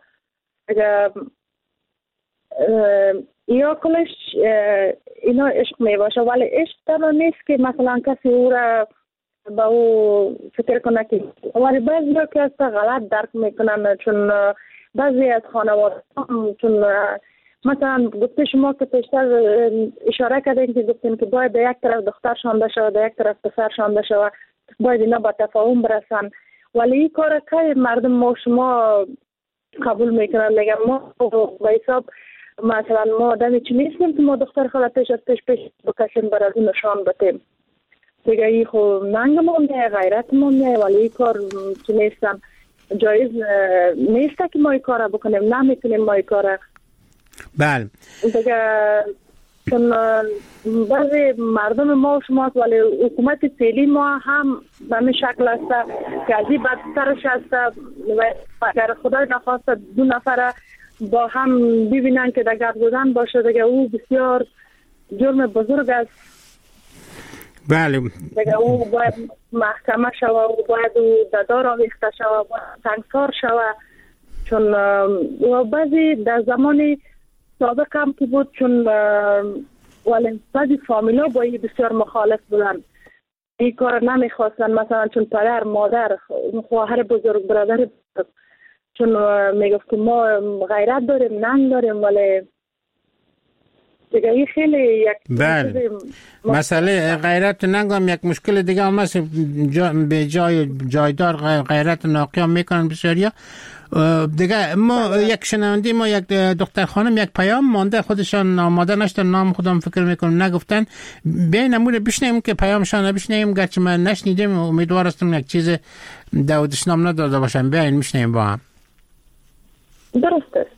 S11: یا کلش اینا عشق می باشه، ولی عشق تنها نیست که مثلا کسی او را با او فکر کنه که، ولی بعضی را که است غلط درک میکنن، چون بعضی از خانواده چون مثلا گفته شما که پیشتر اشاره کردین که گفتین که باید یک طرف دختر شانده شود، یک طرف پسر شانده شود، باید اینا با تفاهم برسن، ولی این کار که مردم ما شما قبول میکنن. میگم ما با حساب مثلا ما آدمی چی نیستیم که ما دختر خلا پیش از پیش پیش بکشیم برای اون نشان بتیم دیگه. این خب ننگ ما میه، غیرت ما میه، ولی این کار چی نیستم جایز نیست که ما این کار بکنیم، نمیتونیم ما این کار.
S8: بله
S11: دیگه چون بعضی مردم ما و شما ولی حکومت فعلی ما هم به همین شکل است که از این بدترش است و اگر خدای نخواست دو نفر با هم ببینن که در گردگذن باشه دیگه او بسیار جرم بزرگ است.
S8: بله
S11: دیگه او باید محکمه شوه، او باید ددار آویخته شوه، باید تنگسار شوه، چون بعضی در زمانی سابق هم که بود چون ولی بعضی فامیلا با این بسیار مخالف بودن، این کار نمیخواستن، مثلا چون پدر مادر خواهر بزرگ برادر بزرگ چون میگفت که ما غیرت داریم ننگ داریم، ولی دیگه این خیلی یک
S8: بله مسئله غیرت ننگ هم یک مشکل دیگه هم هست. جا به جای جایدار غیرت ناقی هم میکنن بسیاریا دیگه. ما یک شنونده ما یک دختر خانم یک پیام مانده خودشان آماده نشدن، نام خودم فکر میکنم نگفتن، بیاین امور بشنیم که پیامشان بشنیم، گرچه من نشنیدم، امیدوار هستم یک چیز داودش نام نداده باشم. بیاین میشنیم با هم.
S11: درسته.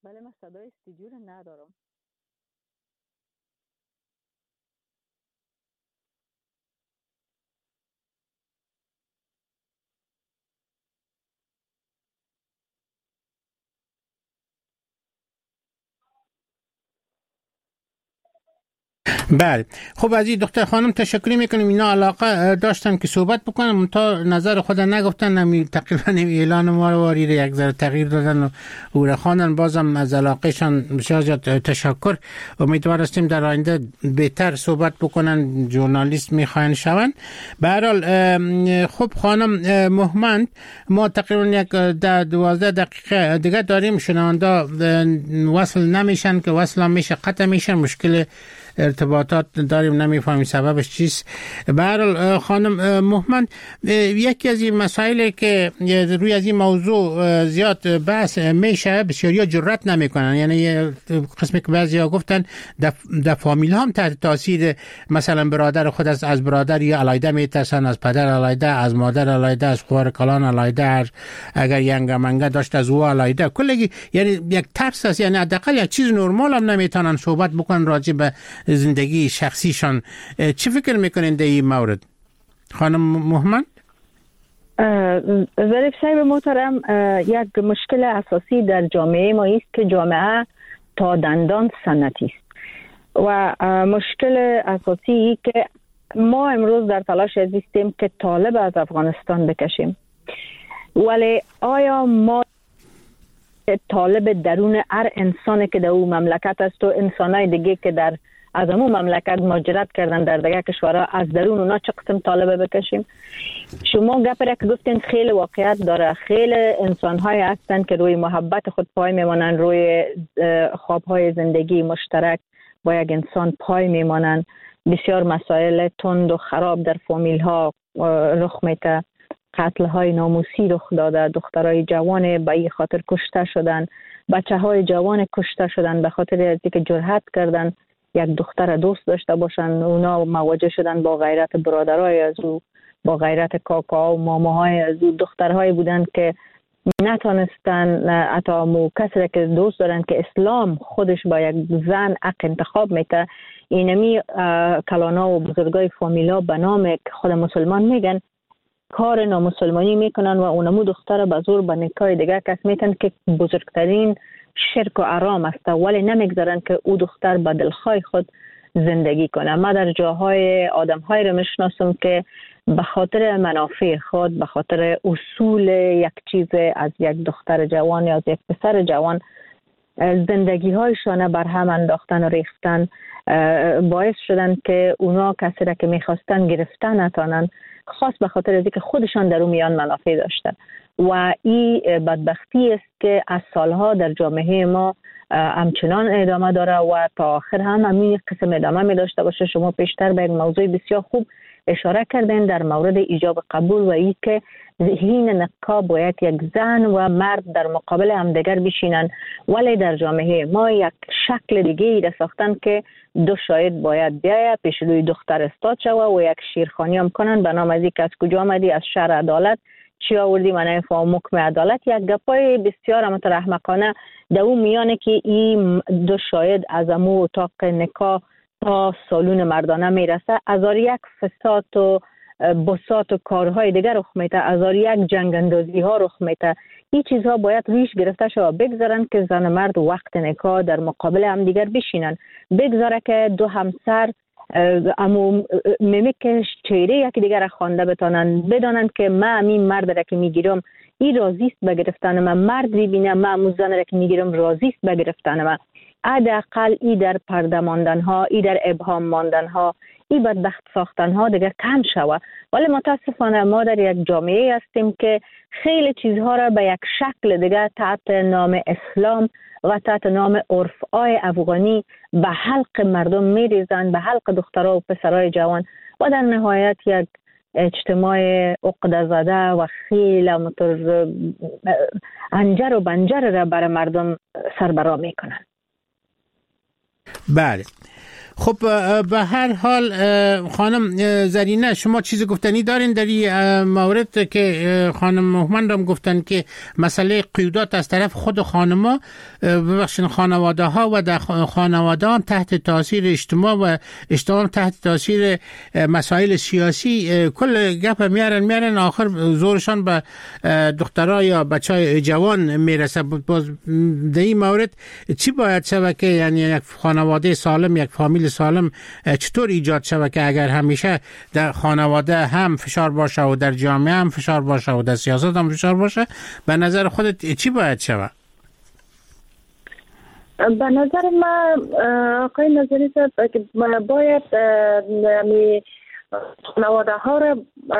S10: بله من صدای استودیو رو ندارم.
S8: بله خب از این دختر خانم تشکر میکنیم. اینا علاقه داشتن که صحبت بکنم تا نظر خود نگفتن، نمی تقریبا اعلان ما رو وارد یک ذره تغییر دادن و او خواندن. بازم از علاقهشان بسیار زیاد تشکر. امیدوار هستیم در آینده بهتر صحبت بکنن، ژورنالیست میخواین شون. به هر حال خب خانم مهمند، ما تقریبا یک دوازده دقیقه دیگه داریم. شنونده وصل نمیشن که وصل هم میشه قطع میشن، مشکل ارتباطات داریم، نمیفهمیم سببش چیست. به هر حال خانم مهمند، یکی از این مسائلی که روی از این موضوع زیاد بحث میشه، بسیاریا جرأت نمیکنن. یعنی قسمی که بعضیا گفتن در فامیل هم تحت تاثیر مثلا برادر خود از از برادر یا علیده میترسن، از پدر علیده، از مادر علیده، از خوار کلان علیده، اگر ینگه منگه داشت از او علیده، کلگی یعنی یک ترس است. یعنی حداقل یک چیز نرمال هم نمیتونن صحبت بکنن راجع به زندگی شخصیشان. چی فکر میکنین در این مورد خانم مهمند؟
S10: ظریف صاحب محترم، یک مشکل اساسی در جامعه ما است که جامعه تا دندان سنتی است و مشکل اساسی که ما امروز در تلاش هستیم که طالب از افغانستان بکشیم، ولی آیا ما طالب درون هر انسانی که در او مملکت است و انسانای دیگه که در از امو مملکت مهاجرت کردن در دیگه کشورها، از درون اونا چه قسم طالبه بکشیم؟ شما گپره که گفتین خیلی واقعیت داره. خیلی انسان‌های هستن که روی محبت خود پای میمانن، روی خواب‌های زندگی مشترک با یک انسان پای میمانن. بسیار مسائل تند و خراب در فامیل‌ها رخ میده، قتل‌های ناموسی رخ داده، دخترای جوان به این خاطر کشته شدن، بچه‌های جوان کشته شدن به خاطر اینکه جرأت کردن یک دختر دوست داشته باشن. اونا مواجه شدن با غیرت برادرای از او، با غیرت کاکا و ماماهای از او. دخترهایی بودن که نتونستن حتی مو کسی که دوست دارن که اسلام خودش با یک زن حق انتخاب میته. اینمی کلانا و بزرگای فامیلا به نام خود مسلمان میگن کار نامسلمانی میکنن و اونمو دختر به زور به نکاح دیگه کس میتن که بزرگترین شرک و حرام است، ولی نمیگذارن که او دختر به دلخواه خود زندگی کنه. ما در جاهای آدم‌های رو میشناسم که به خاطر منافع خود، به خاطر اصول یک چیز از یک دختر جوان یا از یک پسر جوان زندگی هایشان بر هم انداختن و ریختن، باعث شدن که اونا کسی را که میخواستن گرفتن نتانن، خاص به خاطر از اینکه خودشان در اون میان منافع داشتن. و این بدبختی است که از سالها در جامعه ما همچنان ادامه داره و تا آخر هم همین قسم ادامه می داشته باشه. شما پیشتر به یک موضوع بسیار خوب اشاره کردین در مورد ایجاب قبول و این که حین نکاح باید یک زن و مرد در مقابل همدیگر بشینن، ولی در جامعه ما یک شکل دیگه ای را ساختن که دو شاهد باید بیاید پیش روی دختر استاد شوه و یک شیرخوانی هم کنن به نام از اینکه از کجا آمدی، از شهر عدالت چی آوردی، من نمیفهم حکم عدالت. یک گپای بسیار امتر احمقانه در اون میانه که این دو شاهد از امو اتاق نکاح تا سالون مردانه میرسه، ازار یک فساد و بساط و کارهای دیگر رخ میده، ازار یک جنگ اندازی ها رخ میده. این چیزها باید ریش گرفته شود، بگذارن که زن مرد وقت نکاح در مقابل هم دیگر بشینن، بگذاره که دو همسر امو میمیکش چهره یکی دیگر را خوانده بتانن، بدانن که من این مرد را که میگیرم این راضیست به گرفتن من، مرد ببینه من امو زن را که میگیرم راضیست به گرفتن من. حداقل ای در پرده ماندن ها، ای در ابهام ماندن ها، ای بدبخت ساختن ها دیگه کم شود. ولی متاسفانه ما در یک جامعه هستیم که خیلی چیزها را به یک شکل دیگه تحت نام اسلام و تحت نام عرف‌های افغانی به حلق مردم میریزن، به حلق دخترها و پسرای جوان، و در نهایت یک اجتماع عقده زده و خیلی متر انجر و بنجر را بر مردم سربرا میکنن.
S8: بله. خب به هر حال خانم زرینه، شما چیز گفتنی دارین در این مورد که خانم مهمن هم گفتن که مسئله قیودات از طرف خود خانما، ببخشید خانواده ها و در خانواده هم تحت تاثیر اجتماع و اجتماع تحت تاثیر مسائل سیاسی کل گپ میارن میارن آخر زورشان به دخترها یا بچهای جوان میرسه. باز در این مورد چی باید شود که یعنی یک خانواده سالم، یک فامیل سالم چطور ایجاد شود که اگر همیشه در خانواده هم فشار باشه و در جامعه هم فشار باشه و در سیاست هم فشار باشه، به نظر خودت چی باید شود؟
S11: به نظر من آقای نظری صاحب که باید یعنی خانواده ها را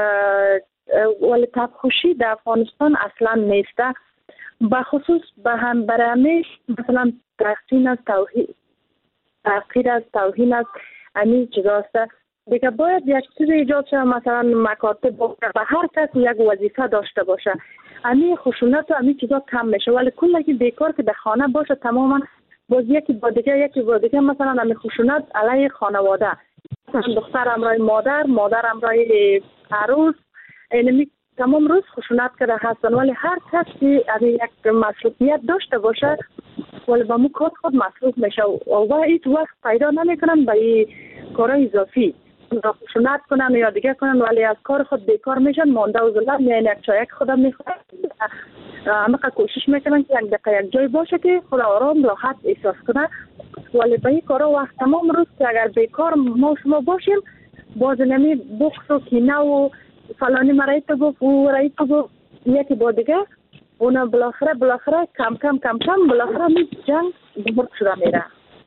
S11: ولی تبخوشی در افغانستان اصلا نیسته، بخصوص به هم برامش مثلا تحسین از توحید تحقیر از توهین از همین چیزاست دیگه. باید یک چیز ایجاد شد، مثلا مکاتب به هر کس یک وظیفه داشته باشه، همین خشونت و همین چیزا کم میشه. ولی کل که بیکار که در خانه باشه تماما باز یکی با دیگه یکی با دیگه، مثلا همین خشونت علیه خانواده، مثلا دختر امرای مادر، مادر امرای عروس، اینمی تمام روز خشونت کرده هستن. ولی هر کسی یک مسئولیت داشته باشه ولی با مو کار خود مصروف میشه و هیچ وقت پیدا نمیکنن به این کارهای اضافی خشونت کنن یا دیگه کنن، ولی از کار خود بیکار میشن، مانده و ظلم میان یک چایک خودم میخورن. همه کوشش میکنن که یک دقیقه یک جای باشه که خود آرام راحت احساس کنه، ولی به این کارا وقت تمام روز که اگر بیکار ما شما باشیم باز نمی بخص و کینه و فلانی مرایی تو گفت و رایی تو گفت یکی با دیگه اونا بالاخره بالاخره کم کم کم کم بالاخره می جنگ بزرگ شده میره.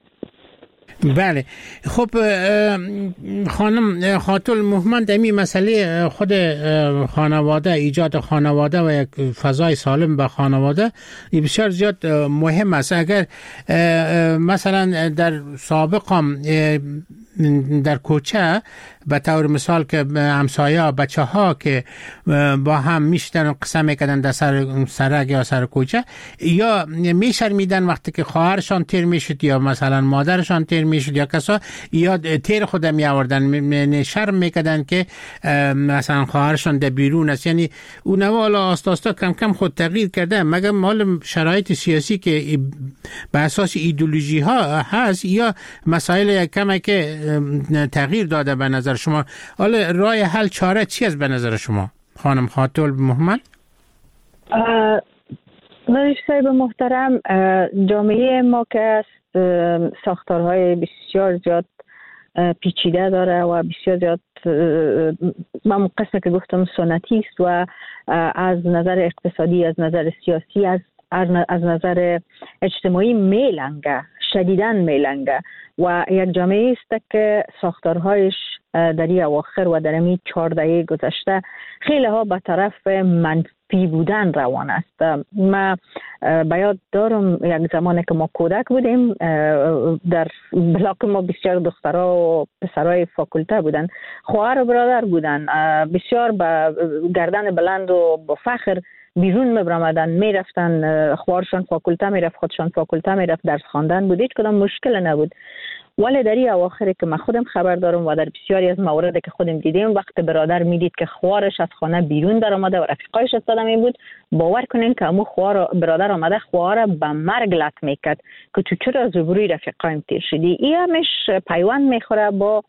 S8: بله. خب خانم خاتون مهمن در این مسئله خود خانواده، ایجاد خانواده و یک فضای سالم به خانواده بسیار زیاد مهم است. اگر مثلا در سابق هم در کوچه به طور مثال که همسایه بچه ها که با هم میشتن و قصه میکردن در سر سرک یا سر کوچه، یا میشرمیدن وقتی که خواهرشان تیر میشد یا مثلا مادرشان تیر میشد یا کسا، یا تیر خود می آوردن، شرم میکردن که مثلا خواهرشان در بیرون است. یعنی اون والا آستا آستا کم کم خود تغییر کرده، مگر مال شرایط سیاسی که به اساس ایدئولوژی ها هست یا مسائل کمه که تغییر داده به نظر شما؟ حالا راه حل چاره چی است به نظر شما خانم خاتون مهمن؟
S10: نوریش صاحب محترم، جامعه ما که ساختارهای بسیار زیاد پیچیده داره و بسیار زیاد من قسمه که گفتم سنتی است و از نظر اقتصادی، از نظر سیاسی، از از نظر اجتماعی میلنگه، شدیداً میلنگه و یک جامعه است که ساختارهایش در این اواخر و در این چهار دهه گذشته خیلی ها به طرف منفی بودن روان است. ما بیاد دارم یک زمانی که ما کودک بودیم در بلاک ما بسیار دخترها و پسرای فاکولته بودن، خواهر و برادر بودن، بسیار با گردن بلند و با فخر بیرون میبرامدن، میرفتن، خوارشان فاکولته میرفت، خودشان فاکولته میرفت، درس خواندن بود، هیچ کدام مشکل نبود. ولی در این اواخری که من خودم خبر دارم و در بسیاری از موارد که خودم دیدیم، وقت برادر میدید که خوارش از خانه بیرون در آمده و رفیقایش استادم این بود، باور کنین که امو خوار برادر آمده خوار به مرگ لط میکرد که تو چرا از روبروی رفیقایم تیر شدی. این همش پیوند میخوره با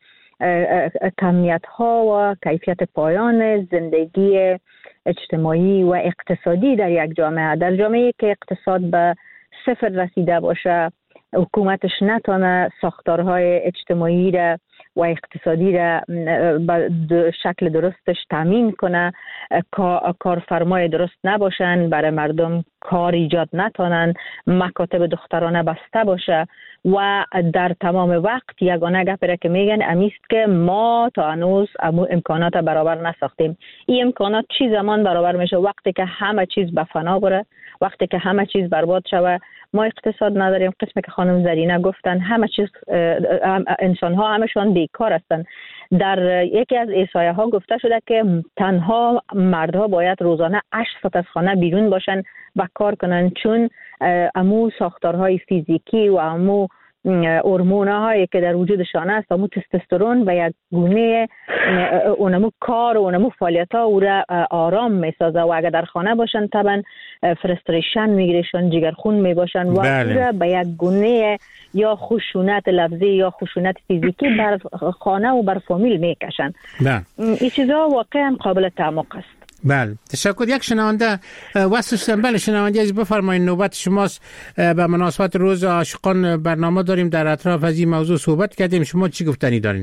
S10: کمیت ها و کیفیت پایان زندگی اجتماعی و اقتصادی در یک جامعه. در جامعه که اقتصاد به صفر رسیده باشه، حکومتش نتانه ساختارهای اجتماعی را و اقتصادی را به شکل درستش تامین کنه، کارفرمای درست نباشن، برای مردم کار ایجاد نتانن، مکاتب دخترانه بسته باشه و در تمام وقت یگانه گپی که میگن امیست که ما تا هنوز امکانات برابر نساختیم. این امکانات چی زمان برابر میشه؟ وقتی که همه چیز به فنا بره، وقتی که همه چیز برباد شوه. ما اقتصاد نداریم، قسمی که خانم زرینه گفتن همه چیز، انسان ها همشان بیکار هستن. در یکی از احصایه ها گفته شده که تنها مردها باید روزانه هشت ساعت از خانه بیرون باشن و کار کنن، چون امو ساختارهای فیزیکی و امو هورمون هایی که در وجودشان است، همون تستوسترون و یک گونه اونمو کار و اونمو فعالیت ها او را آرام می سازه و اگر در خانه باشن طبعا فرستریشن میگیرشن، جگرخون می باشن و
S8: بله.
S10: او را به یک گونه یا خشونت لفظی یا خشونت فیزیکی بر خانه و بر فامیل میکشن.
S8: بله.
S10: این چیزها واقعا قابل تعمق است.
S8: بله تشکر. یک شنونده واسه بله شنونده از بفرمایید، نوبت شماست. به مناسبت روز عاشقان برنامه داریم، در اطراف از این موضوع صحبت کردیم، شما چی گفتنی دارین؟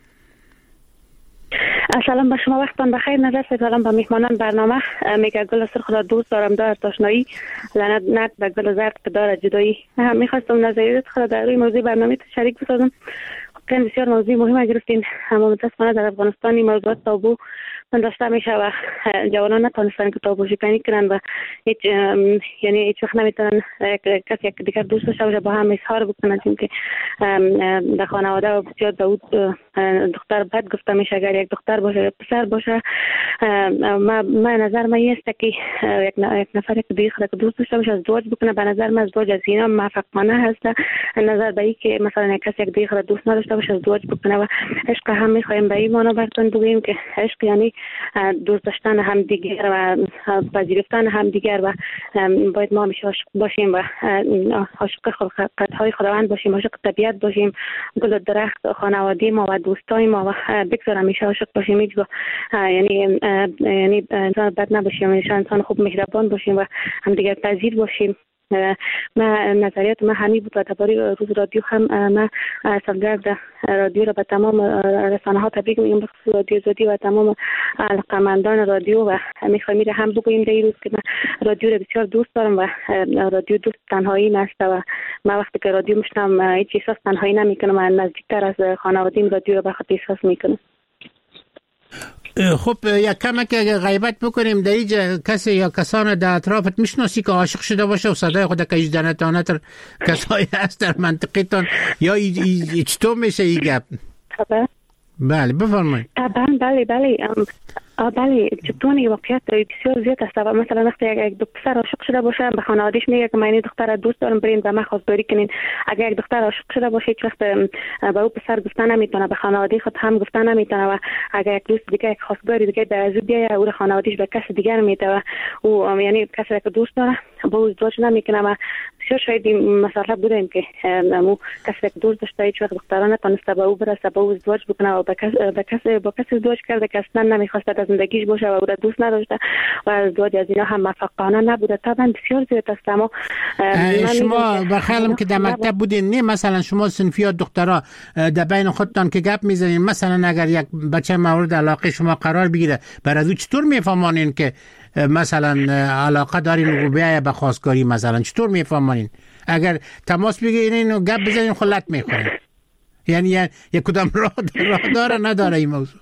S12: سلام به شما، وقتتان بخیر. نظر سلام به میهمانان برنامه. میگه گل سرخ را دوست دارم، دار تاشنایی لعنت نت به گل زرد که داره جدایی. میخواستم نظریات خود در روی موضوع برنامه شریک بسازم. خیلی بسیار موضوع مهم گرفتین، اما متاسفانه در افغانستان این موضوعات تابو داشته میشه و جوانان نتونستن که تابو شکنی کنن و هیچ یعنی هیچ وقت نمیتونن کسی یک دیگر دوست داشته باشه با هم اظهار بکنن، چون که در خانواده و بسیار داود دختر بد گفته میشه. اگر یک دختر باشه یا پسر باشه، ما ما نظر من است که یک نفر که دیگه خود دوست داشته باشه ازدواج بکنه. به نظر من ازدواج از اینا موفقانه هست. نظر به این که مثلا کسی یک دیگه خود دوست نداشته باشه ازدواج بکنه و عشق هم میخوایم به این معنا براتون بگیم که عشق یعنی دوست داشتن همدیگر و پذیرفتن همدیگر و باید ما همیشه عاشق باشیم و عاشق خلقت‌های خداوند باشیم، عاشق طبیعت باشیم، گل و درخت خانواده ما و دوستای ما و بگذار همیشه عاشق باشیم. هیچ یعنی یعنی انسان بد نباشیم، انسان خوب مهربان باشیم و همدیگر پذیر باشیم. ما نظریات ما همین بود و درباره روز رادیو هم ما سالگرد رادیو را به تمام رسانه ها تبریک میگم، به خصوص رادیو زودی و تمام علاقه‌مندان رادیو و میخوایم میره هم بگوییم در این روز که من رادیو را بسیار دوست دارم و رادیو دوست تنهایی نست و من وقتی که رادیو میشنم هیچ احساس تنهایی نمیکنم و نزدیکتر از خانواده‌ام رادیو را به خاطر احساس میکنم.
S8: خب یک کمک اگه غیبت بکنیم در اینجا کسی یا کسان در اطرافت میشناسی که عاشق شده باشه و صدای خود که اجده نتانه تر کسایی هست در منطقیتان یا چطور میشه این گپ؟ بله بفرمایید.
S12: طبعا بله بله آه بله جبتونی واقعیت بسیار زیاد است. مثلا وقتی یک دختر عاشق شده باشه به خانواده‌اش میگه که من این دختر دوست دارم، برین و من خواستگاری کنین. اگر یک دختر عاشق شده باشه هیچ وقت به او پسر گفتن نمیتونه، به خانواده خود هم گفتن نمیتونه و اگر یک دوست دیگه یک خواستگاری دیگه در از بیای او خانواده‌اش به کس دیگر میده و او یعنی کسی که دوست داره با او ازدواج نمیکنه. و بسیار شاید مثلا بودیم که مو کسی که دوست داشته هیچ وقت دخترانه نتونسته به او برسه، با او ازدواج بکنه و به کس به کسی با کسی ازدواج کرده که اصلا نمیخواسته در زندگیش باشه و او را دوست نداشته و ازدواج از اینا هم موفقانه نبوده. طبعا بسیار زیاد است. اما
S8: شما بخیالم که در مکتب بودین، نه مثلا شما صنفیات دخترها در بین خودتان که گپ میزنین، مثلا اگر یک بچه مورد علاقه شما قرار بگیره برای او چطور میفهمانین که مثلا علاقه دارین و بیایه به خواستگاری؟ مثلا چطور میفهمانین؟ اگر تماس بگیرین و گپ بزنین خلط میخورین، یعنی یک کدام راه راه داره نداره این موضوع؟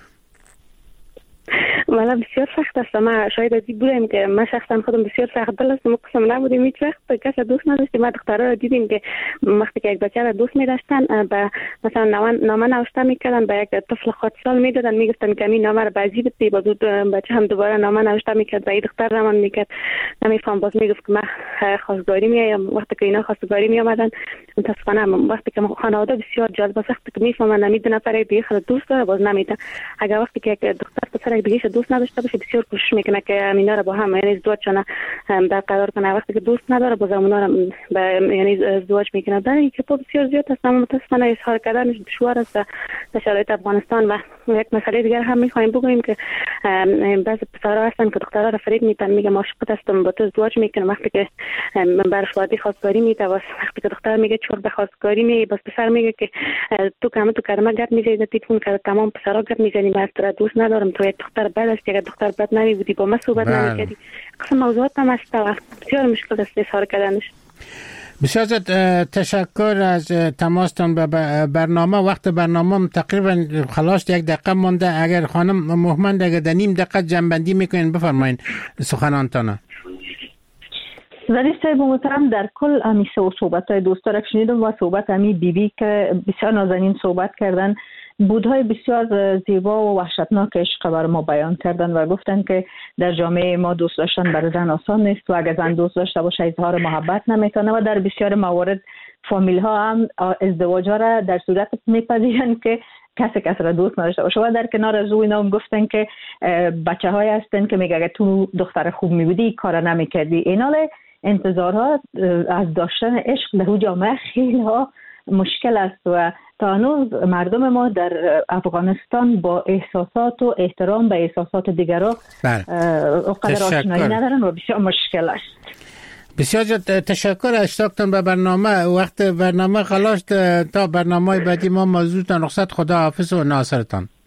S12: والا بسیار سخت است. ما شاید از این بودیم که من شخصا خودم بسیار سخت دل است، ما قسم نبودیم هیچ وقت کسی دوست نداشتیم. ما دخترها را دیدیم که وقتی که یک بچه را دوست می‌داشتن به مثلا نامه نوشته می‌کردن، به یک طفل خود سال می‌دادن، میگفتن که این نامه را بازی بدی، باز بچه هم دوباره نامه نوشته می‌کرد و این دختر رمان می‌کرد نمی‌فهم، باز میگفت که من خواستگاری میام. وقتی که اینا خواستگاری می‌آمدن متأسفانه وقتی که خانواده بسیار جالب است، وقتی که می‌فهمن نمی‌دونن نفر دیگه خود دوست داره باز نمی‌دن. اگر وقتی که یک دختر پسر دیگه دوست نداشته باشه بسیار کوشش میکنه که اینا رو با هم یعنی ازدواج کنه در قرار کنه. وقتی که دوست نداره باز اونا رو یعنی ازدواج میکنه. در این که بسیار زیاد است. اما متاسفانه اظهار کردنش دشوار است در شرایط افغانستان. و یک مسئله دیگر هم میخوایم بگوییم که بعضی پسرها هستن که دخترها رو فریب میدن، میگه عاشقت هستم با تو ازدواج میکنم. وقتی که برش وادی خواستگاری میده، وقتی که دختر میگه چور به خواستگاری میگه، باز پسر میگه که تو کامل تو کارما گپ میزنی، در تلفن که تمام پسرها گپ میزنی، من تو دوست ندارم، تو یک دختر بد است، یک دختر بد نمی بودی، با من صحبت نمی‌کردی. قسم موضوعات هم است و بسیار مشکل است اظهار کردنش.
S8: بسیار تشکر از تماستان به برنامه. وقت برنامه تقریبا خلاص، یک دقیقه مونده. اگر خانم مهمند اگر در نیم دقیقه جنبندی میکنین بفرمایین سخنانتان.
S10: ظریف صاحب محترم، در کل همیشه و صحبت‌های دوستا را شنیدم و صحبت امی بی بی که بسیار نازنین صحبت کردن، بودهای بسیار زیبا و وحشتناک عشق بر ما بیان کردن و گفتن که در جامعه ما دوست داشتن بر زن آسان نیست و اگر زن دوست داشته باشه اظهار محبت نمیتونه و در بسیار موارد فامیل ها هم ازدواج ها را در صورت میپذیرند که کسی کسی را دوست نداشته باشه. و در کنار از او اینا هم گفتن که بچه های هستن که میگه اگه تو دختر خوب میبودی کار نمیکردی. اینال انتظارها از داشتن عشق در اون جامعه خیلی ها مشکل است و تا هنوز مردم ما در افغانستان با احساسات و احترام به احساسات دیگران اونقدر آشنایی ندارن و بسیار مشکل است.
S8: بسیار تشکر اشتاقتان به برنامه. وقت برنامه خلاص تا برنامه بعدی ما موضوع تا رخصت. خدا حافظ و ناصرتان.